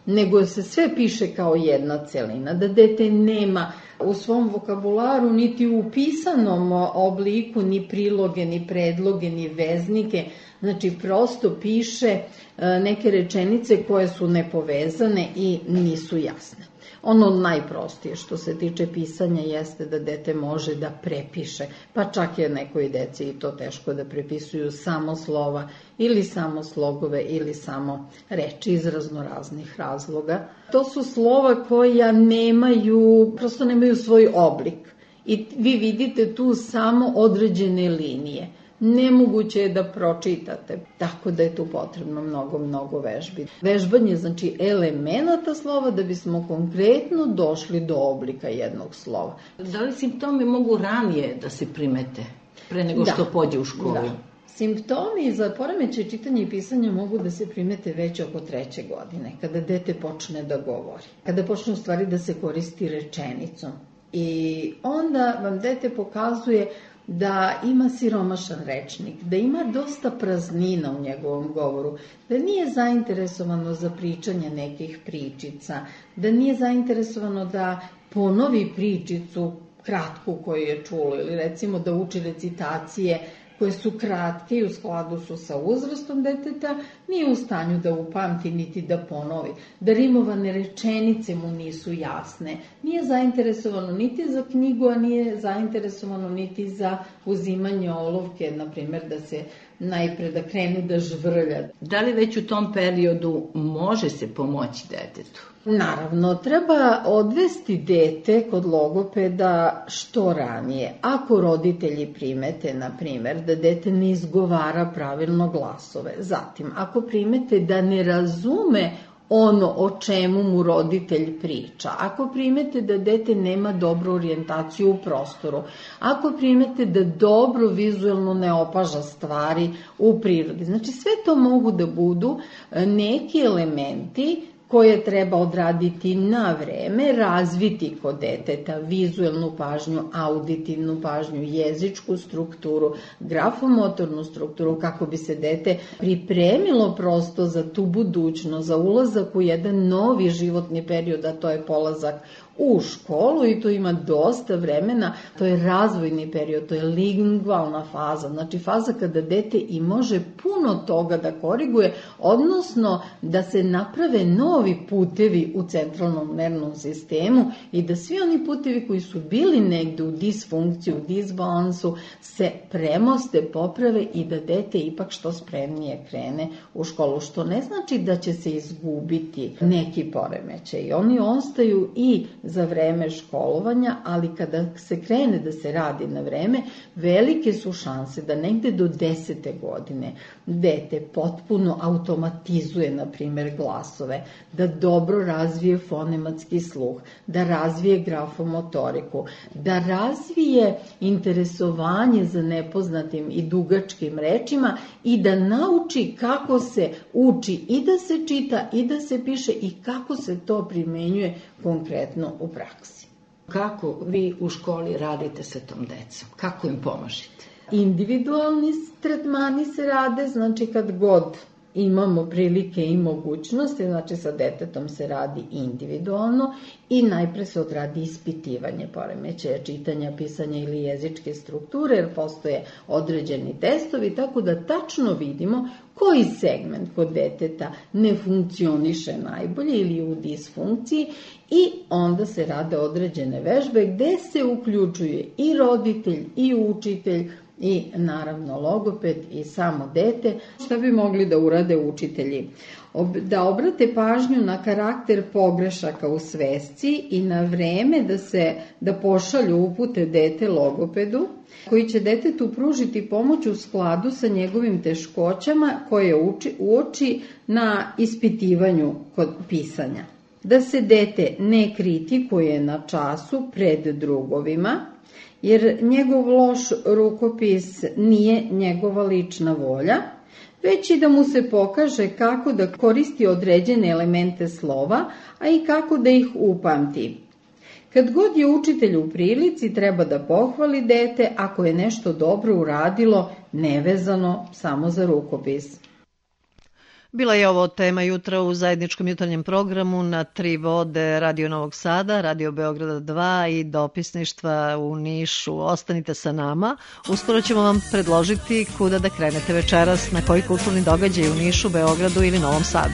nego se sve piše kao jedna celina, da dete nema u svom vokabularu niti u pisanom obliku ni priloge, ni predloge, ni veznike, znači prosto piše neke rečenice koje su nepovezane i nisu jasne. Ono najprostije što se tiče pisanja jeste da dete može da prepiše, pa čak je nekoj deci i to teško da prepisuju samo slova ili samo slogove ili samo reči iz raznoraznih razloga. To su slova koja nemaju, prosto nemaju svoj oblik i vi vidite tu samo određene linije. Nemoguće je da pročitate, tako da je tu potrebno mnogo, mnogo vežbi. Vežbanje znači elemenata slova da bismo konkretno došli do oblika jednog slova. Da li simptomi mogu ranije da se primete, pre nego što da, pođe u školu? Da. Simptomi za poremećaj čitanja i pisanja mogu da se primete već oko treće godine, kada dete počne da govori, kada počne u stvari da se koristi rečenicom. I onda vam dete pokazuje da ima siromašan rečnik, da ima dosta praznina u njegovom govoru, da nije zainteresovano za pričanje nekih pričica, da nije zainteresovano da ponovi pričicu kratku koju je čulo ili recimo da uči recitacije koje su kratke i u skladu su sa uzrastom deteta, nije u stanju da upamti niti da ponovi, da rimovane rečenice mu nisu jasne, nije zainteresovano niti za knjigu, a nije zainteresovano niti za uzimanje olovke, na primjer da se najpre da krene da žvrlja. Da li već u tom periodu može se pomoći detetu? Naravno, treba odvesti dete kod logopeda što ranije. Ako roditelji primete, na primjer, da dete ne izgovara pravilno glasove, zatim, ako primete da ne razume ono o čemu mu roditelj priča, ako primete da dete nema dobru orijentaciju u prostoru, ako primete da dobro vizuelno ne opaža stvari u prirodi. Znači, sve to mogu da budu neki elementi koje treba odraditi na vreme, razviti kod deteta vizuelnu pažnju, auditivnu pažnju, jezičku strukturu, grafomotornu strukturu, kako bi se dete pripremilo prosto za tu budućnost, za ulazak u jedan novi životni period, a to je polazak u školu i tu ima dosta vremena, to je razvojni period, to je lingvalna faza, znači faza kada dete i može puno toga da koriguje, odnosno da se naprave novi putevi u centralnom nervnom sistemu i da svi oni putevi koji su bili negde u disfunkciju, u disbalansu, se premoste, poprave i da dete ipak što spremnije krene u školu, što ne znači da će se izgubiti neki poremećaj. Oni ostaju i za vreme školovanja, ali kada se krene da se radi na vreme, velike su šanse da negde do desete godine dete potpuno automatizuje, na primjer, glasove, da dobro razvije fonematski sluh, da razvije grafomotoriku, da razvije interesovanje za nepoznatim i dugačkim rečima i da nauči kako se uči i da se čita i da se piše i kako se to primenjuje konkretno u praksi. Kako vi u školi radite sa tom decom? Kako im pomažete? Individualni tretmani se rade, znači kad god imamo prilike i mogućnosti, znači sa detetom se radi individualno i najpre se odradi ispitivanje poremećaja čitanja, pisanja ili jezičke strukture, jer postoje određeni testovi, tako da tačno vidimo koji segment kod deteta ne funkcioniše najbolje ili je u disfunkciji i onda se rade određene vežbe gde se uključuje i roditelj i učitelj i naravno logoped i samo dete. Šta bi mogli da urade učitelji? Da obrate pažnju na karakter pogrešaka u svesci i na vreme da se da pošalju upute dete logopedu, koji će detetu pružiti pomoć u skladu sa njegovim teškoćama koje uči, uoči na ispitivanju kod pisanja. Da se dete ne kritikuje na času pred drugovima, jer njegov loš rukopis nije njegova lična volja, već i da mu se pokaže kako da koristi određene elemente slova, a i kako da ih upamti. Kad god je učitelj u prilici, treba da pohvali dete ako je nešto dobro uradilo, nevezano samo za rukopis. Bila je ovo tema jutra u zajedničkom jutarnjem programu na tri vode Radio Novog Sada, Radio Beograda dva i dopisništva u Nišu. Ostanite sa nama. Uskoro ćemo vam predložiti kuda da krenete večeras, na koji kulturni događaj u Nišu, Beogradu ili Novom Sadu.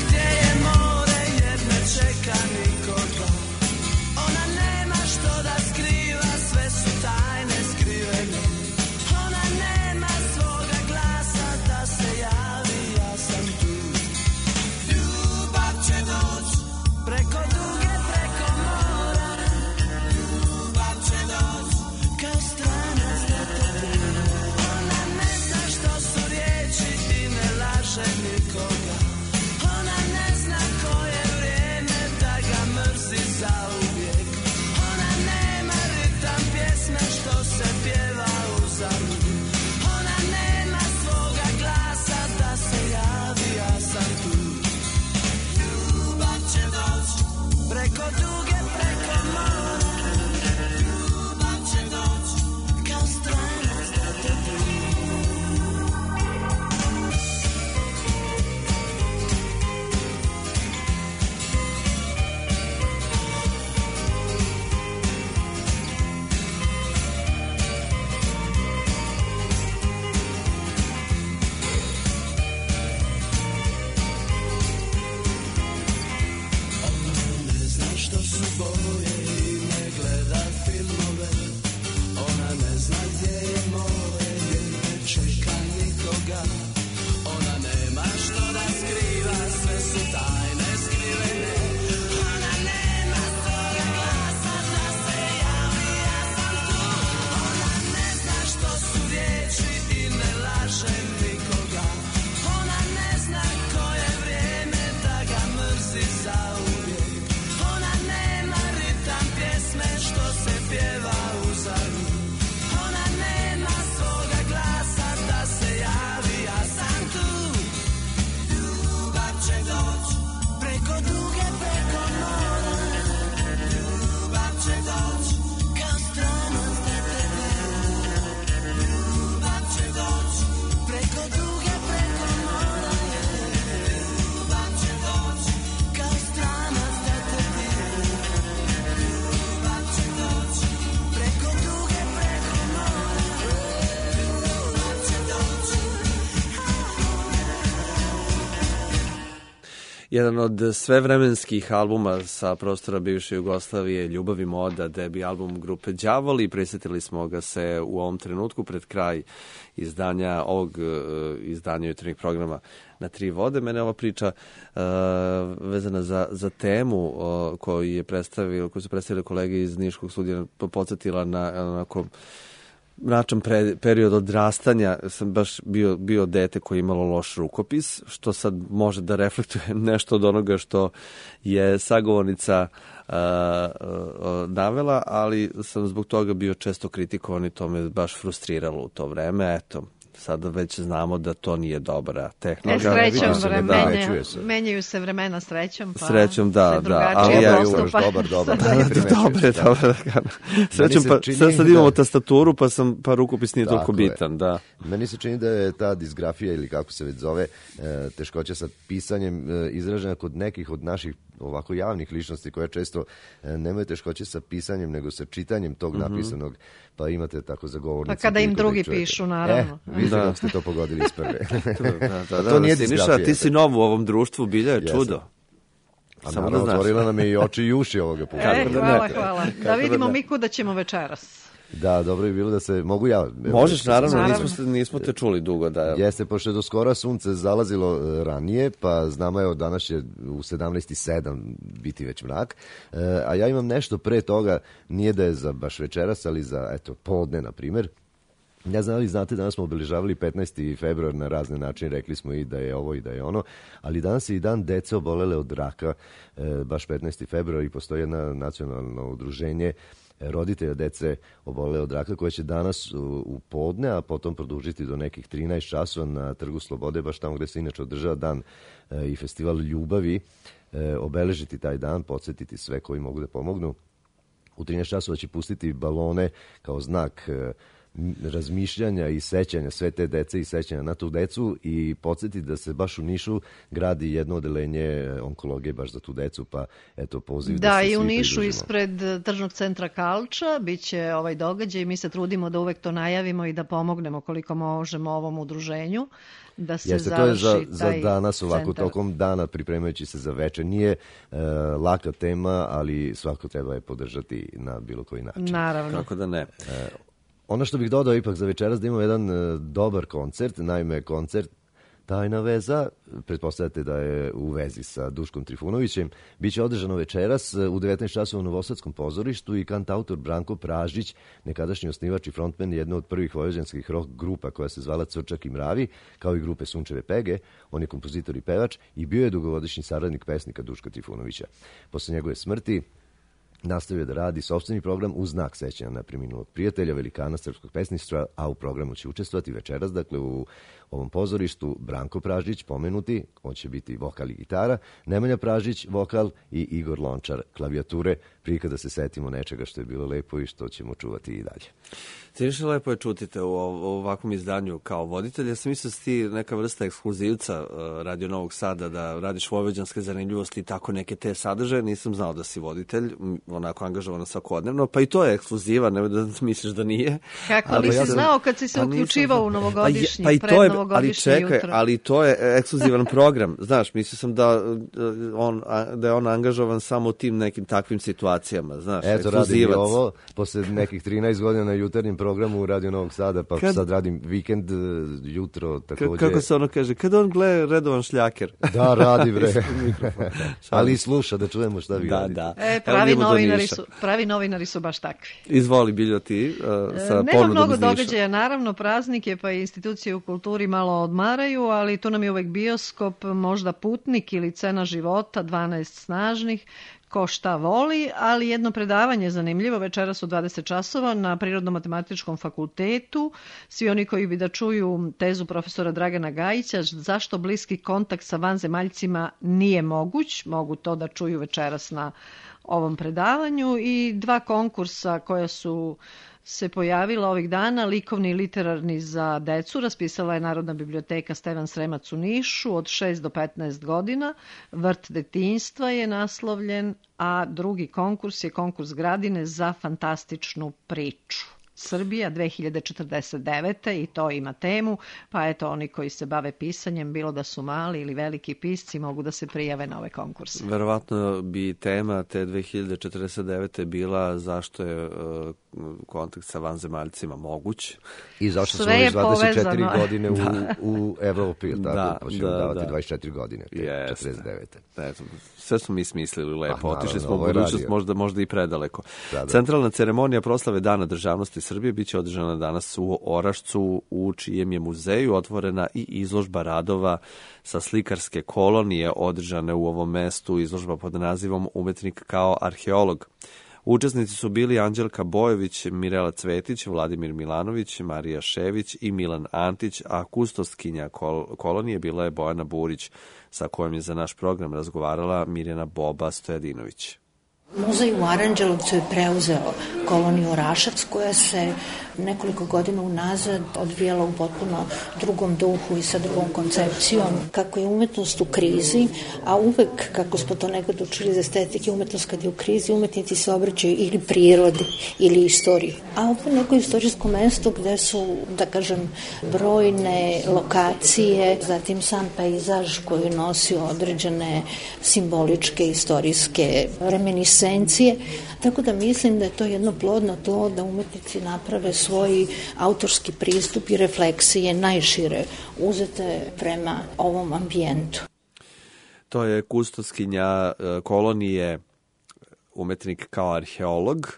Jedan od svevremenskih albuma sa prostora bivše Jugoslavije, Ljubav i moda, debi album grupe Đavoli. Prisetili smo ga se u ovom trenutku pred kraj izdanja ovog izdanja jutarnjeg programa na tri vode. Mene ova priča uh, vezana za, za temu uh, koju, je predstavil, koju su predstavili kolege iz Niškog studija podsjetila na onako način pre, period odrastanja. Sam baš bio, bio dete koji je imalo loš rukopis, što sad može da reflektuje nešto od onoga što je sagovornica uh, uh, navela, ali sam zbog toga bio često kritikovan i to me baš frustriralo u to vreme. Eto, sada već znamo da to nije dobra tehnika. E, srećom, vremena, menjaju se vremena srećom, pa srećom, da, se da, ali ja postupa. Dobar, dobar. Dobre, dobro. Srećom, pa sad, sad imamo tastaturu, pa, sam, pa rukopis nije toliko bitan, da. Meni se čini da je ta disgrafija, ili kako se već zove, teškoća sa pisanjem izražena kod nekih od naših ovako javnih ličnosti koje često nemaju teškoće sa pisanjem, nego sa čitanjem tog mm-hmm. napisanog, pa imate tako zagovornice. Pa kada im drugi pišu, naravno. E, vidite da ste to pogodili iz prve. da, da, da, to nije disgrafija. Ti si nov u ovom društvu, bilja je čudo. A samo naravno, da otvorila nam je i oči i uši ovoga puta. E, hvala, hvala. Da vidimo mi kuda ćemo večeras. Da, dobro bi bilo da se, mogu ja... Možeš, naravno, naravno. Nismo, nismo te čuli dugo. Da... Jeste, pošto je do skora sunce zalazilo ranije, pa znamo, evo, danas će u sedamnaest i sedam biti već mrak, a ja imam nešto pre toga, nije da je za baš večeras, ali za, eto, podne, na primjer. Ne znam, ali znate, danas smo obeležavali petnaesti februar na razne načine, rekli smo i da je ovo i da je ono, ali danas je i dan dece obolele od raka, baš petnaesti februar, i postoji jedno nacionalno udruženje roditelja dece obole od raka, koje će danas u, u podne, a potom produžiti do nekih trinaest časova na Trgu Slobode, baš tamo gde se inače održava dan e, i festival ljubavi, e, obeležiti taj dan, podsjetiti sve koji mogu da pomognu. U trinaest časova će pustiti balone kao znak e, razmišljanja i sećanja sve te dece i sećanja na tu decu i podsjetiti da se baš u Nišu gradi jedno odelenje onkologije baš za tu decu, pa eto poziv da, da se svi i u Nišu pridružimo. ispred tržnog centra Kalča biće ovaj događaj i mi se trudimo da uvek to najavimo i da pomognemo koliko možemo ovom udruženju da se Jeste, završi to je za, taj za danas ovako centar. tokom dana pripremajući se za večer. Nije e, laka tema, ali svako treba je podržati na bilo koji način. Naravno. Kako da ne. E, ono što bih dodao ipak za večeras da imamo jedan e, dobar koncert, naime koncert Tajna veza, pretpostavljate da je u vezi sa Duškom Trifunovićem, biće održano večeras u devetnaest časova u Novosadskom pozorištu i kantautor Branko Pražđić, nekadašnji osnivač i frontmen jedne od prvih vojvođanskih rock grupa koja se zvala Cvrčak i mravi, kao i grupe Sunčeve pege, on je kompozitor i pevač i bio je dugogodišnji saradnik pesnika Duška Trifunovića. Posle njegove smrti nastavio da radi sopstveni program uz znak sećanja na preminulog prijatelja, velikana srpskog pesništva, a u programu će učestvovati večeras, dakle u ovom pozorištu Branko Pražđić, pomenuti, on će biti vokal i gitara, Nemanja Pražđić, vokal i Igor Lončar, klavijature, prilika da se setimo nečega što je bilo lepo i što ćemo čuvati i dalje. Siniša, lepo je čutite u ovakvom izdanju kao voditelj. Ja sam mislio da si ti neka vrsta ekskluzivca Radio Novog Sada, da radiš vojvođanske zanimljivosti i tako neke te sadržaje. Nisam znao da si voditelj, onako angažovano svakodnevno, pa i to je ekskluziva, ne da misliš da nije. Kako li si znao kad si se pa uključivao nisam... u novogodišnji, pa je, pa prednovogodišnji ali čekaj, jutro? Ali to je ekskluzivan program. Znaš, mislio sam da, on, da je on angažovan samo u tim nekim takvim situacijama. Znaš, eto, radim i ovo, posle nekih trinaest godina na jutarnjem programu u Radio Novog Sada, pa kad... sad radim vikend, jutro, takođe. Kako se ono kaže, kad on gleda redovan šljaker. Da, radi bre. Ali i sluša, da čujemo šta vi da, radite. Da. E, pravi, novinari su, pravi novinari su baš takvi. Izvoli, Biljo, ti uh, sa Nema ponudom mnogo iz Niša. događaja, naravno, praznik je, pa i institucije u kulturi malo odmaraju, ali tu nam je uvek bioskop, možda Putnik ili Cena života, dvanaest snažnih, ko šta voli, ali jedno predavanje zanimljivo večeras u dvadeset časova na Prirodno-matematičkom fakultetu. Svi oni koji bi da čuju tezu profesora Dragana Gajića, zašto bliski kontakt sa vanzemaljcima nije moguć, mogu to da čuju večeras na ovom predavanju, i dva konkursa koja su se pojavila ovih dana, likovni i literarni za decu, raspisala je Narodna biblioteka Stevan Sremac u Nišu od šest do petnaest godina. Vrt detinjstva je naslovljen, a drugi konkurs je konkurs Gradine za fantastičnu priču. Srbija dve hiljade četrdeset devete i to ima temu, pa eto oni koji se bave pisanjem, bilo da su mali ili veliki pisci, mogu da se prijave na ove konkurse. Verovatno bi tema te dve hiljade četrdeset devete bila zašto je uh, kontakt sa vanzemaljcima moguć. I zašto smo već dvadeset četiri godine u, da. u Evropi, tako? Da, pa ćemo da, davati da. dvadeset četiri godine, te četrdeset devete. Eto, sve smo mi smislili lepo, pa, otišli naravno, smo u budućnost, možda, možda i predaleko. Da, da. Centralna ceremonija proslave Dana državnosti Srbije biće održana danas u Orašcu, u čijem je muzeju otvorena i izložba radova sa slikarske kolonije održane u ovom mestu, izložba pod nazivom Umetnik kao arheolog. Učesnici su bili Anđelka Bojović, Mirela Cvetić, Vladimir Milanović, Marija Šević i Milan Antić, a kustoskinja kol- kolonije bila je Bojana Burić, sa kojom je za naš program razgovarala Mirjana Boba Stojadinović. Muzej u Aranđelovcu je preuzeo koloniju Orašac, koja se nekoliko godina unazad odvijala u potpuno drugom duhu i sa drugom koncepcijom. Kako je umetnost u krizi, a uvek, kako smo to nekad učili iz estetike, umetnost kad je u krizi, umetnici se obraćaju ili prirodi ili istoriji. A ovo je neko istorijsko mesto gde su, da kažem, brojne lokacije, zatim sam pejzaž koji nosi određene simboličke, istorijske reminiscencije. Tako da mislim da je to jedno plodno tlo da umetnici naprave svoj autorski pristup i refleksije najšire uzete prema ovom ambijentu. To je kustoskinja kolonije Umetnik kao arheolog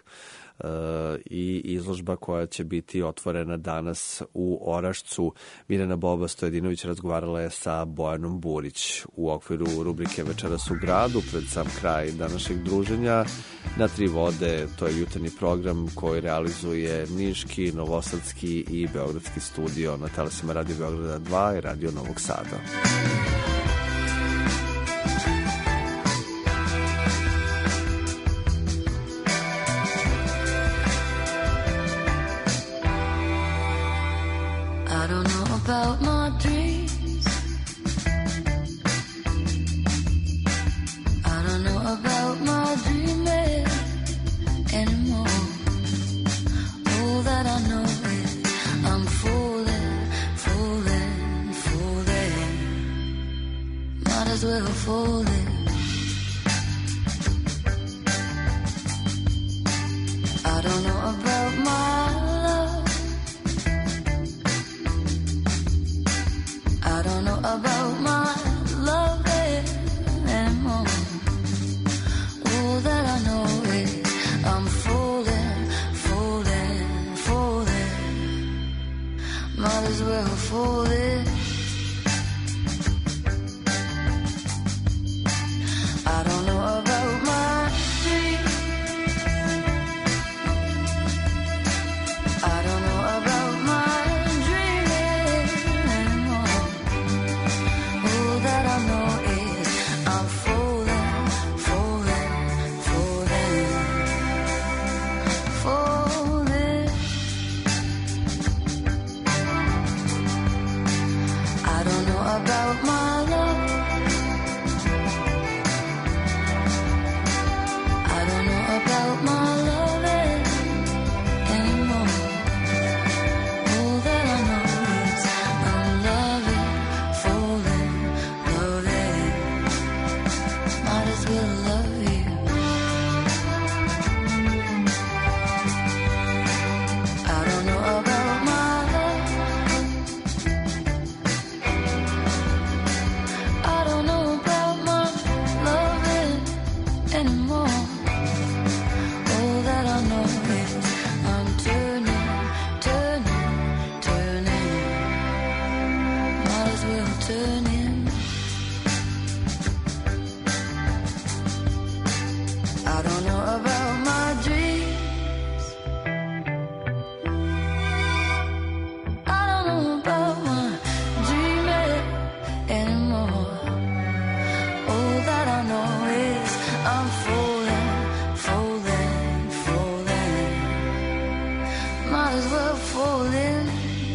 i izložba koja će biti otvorena danas u Orašcu. Mirjana Boba Stojadinović razgovarala je sa Bojanom Burić u okviru rubrike Večeras u gradu pred sam kraj današnjeg druženja. Na tri vode, to je jutarnji program koji realizuje Niški, Novosadski i Beogradski studio na talasima Radio Beograda dva i Radio Novog Sada. as well fall in. I don't know about my love. I don't know about my love anymore. All that I know is I'm falling, falling, falling. Might as well fall in. I don't know about my dreams. I don't know about my dreaming anymore. All that I know is I'm falling, falling, falling, falling. I don't know about my love. I don't know about my loving anymore. All that I know is I'm loving, falling, loving. Might as well love you. I don't know about my love. I don't know about my loving anymore. All that I know is I'm turning, turning, turning. Might as well turn in. I don't know about my dreams. I don't know about my dreaming anymore. All that I know is I'm falling, falling, falling. Might as well fall in.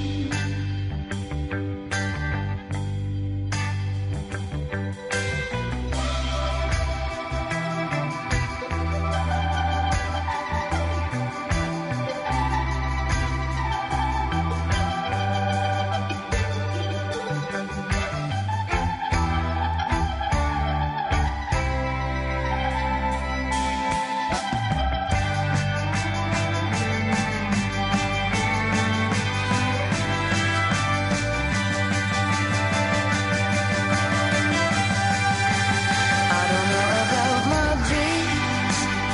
I don't know about my dreams.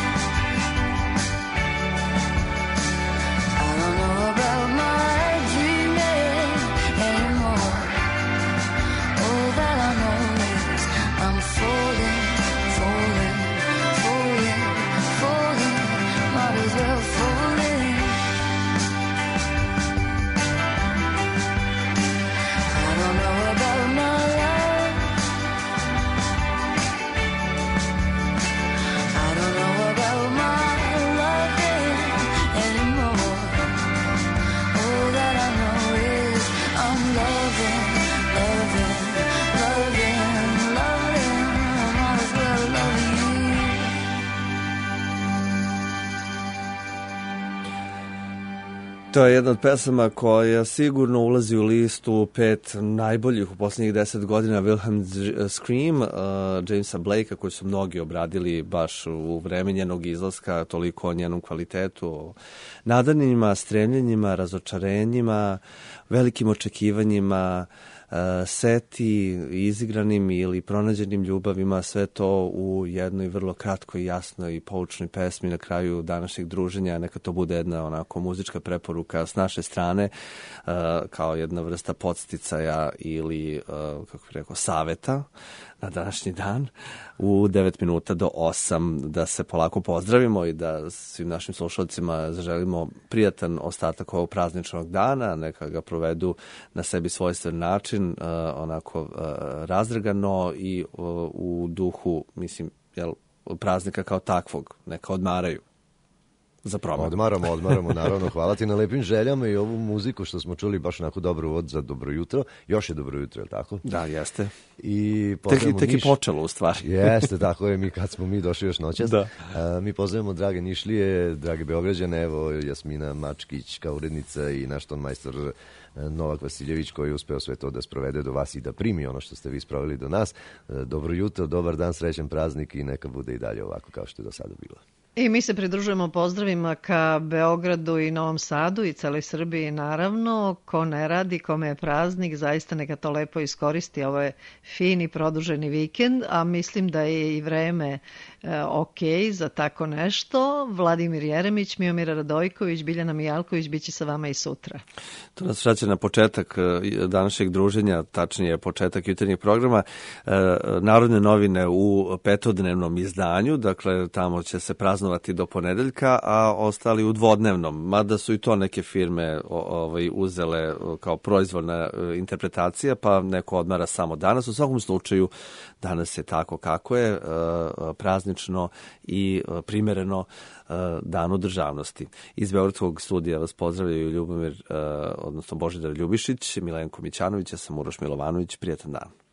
I don't know about my dreaming anymore. All that I know is I'm falling, falling, falling, falling. Might as well fall in. I don't know about my love. I don't know about my loving anymore. All that I know is I'm loving, loving, loving, loving. I might as well love you. To je jedna od pesama koja sigurno ulazi u listu pet najboljih u posljednjih deset godina Wilhelm Scream, uh, Jamesa Blakea, koji su mnogi obradili baš u vreme njenog izlaska, toliko o njenom kvalitetu, o nadanjima, stremljenjima, razočarenjima, velikim očekivanjima, uh, seti, izigranim ili pronađenim ljubavima, sve to u jednoj vrlo kratkoj, jasnoj i poučnoj pesmi na kraju današnjeg druženja. Neka to bude jedna onako muzička preporuka s naše strane, uh, kao jedna vrsta podsticaja ili, uh, kako bih rekao, saveta na današnji dan u devet minuta do osam, da se polako pozdravimo i da svim našim slušalcima zaželimo prijatan ostatak ovog prazničnog dana, neka ga provedu na sebi svojstven način, uh, onako uh, razdragano i uh, u duhu, mislim, jel, praznika kao takvog, neka odmaraju. za promenu. Odmaramo, odmaramo, naravno. Hvala ti na lepim željama i ovu muziku što smo čuli baš onako dobro uvod za dobro jutro. Još je dobro jutro, je li tako? Da, jeste. I tek, tek je počelo u stvari. Jeste, tako je, mi kad smo mi došli još noćas. Da. A, mi pozdravimo drage Nišlije, drage Beograđane, evo Jasmina Mačkić kao urednica i naš ton majstor Novak Vasiljević koji je uspeo sve to da sprovede do vas i da primi ono što ste vi sproveli do nas. Dobro jutro, dobar dan, srećan praznik i neka bude i dalje ovako kao što je do sada bilo. I mi se pridružujemo pozdravima ka Beogradu i Novom Sadu i celoj Srbiji naravno. Ko ne radi, kome je praznik, zaista neka to lepo iskoristi. Ovo je fin i produženi vikend, a mislim da je i vreme e, ok za tako nešto. Vladimir Jeremić, Miomira Radojković, Biljana Mijalković biće sa vama i sutra. To nas vraća na početak današnjeg druženja, tačnije početak jutarnjeg programa. E, Narodne novine u petodnevnom izdanju, dakle tamo će se praznovati do ponedeljka, a ostali u dvodnevnom, mada su i to neke firme ovaj, uzele kao proizvoljna interpretacija, pa neko odmara samo danas. U svakom slučaju, danas je tako kako je, praznično i primereno Danu državnosti. Iz Beogradskog studija vas pozdravljaju Ljubomir, odnosno Božidar Ljubišić, Milenko Mićanović, ja sam Uroš Milovanović, prijatan dan.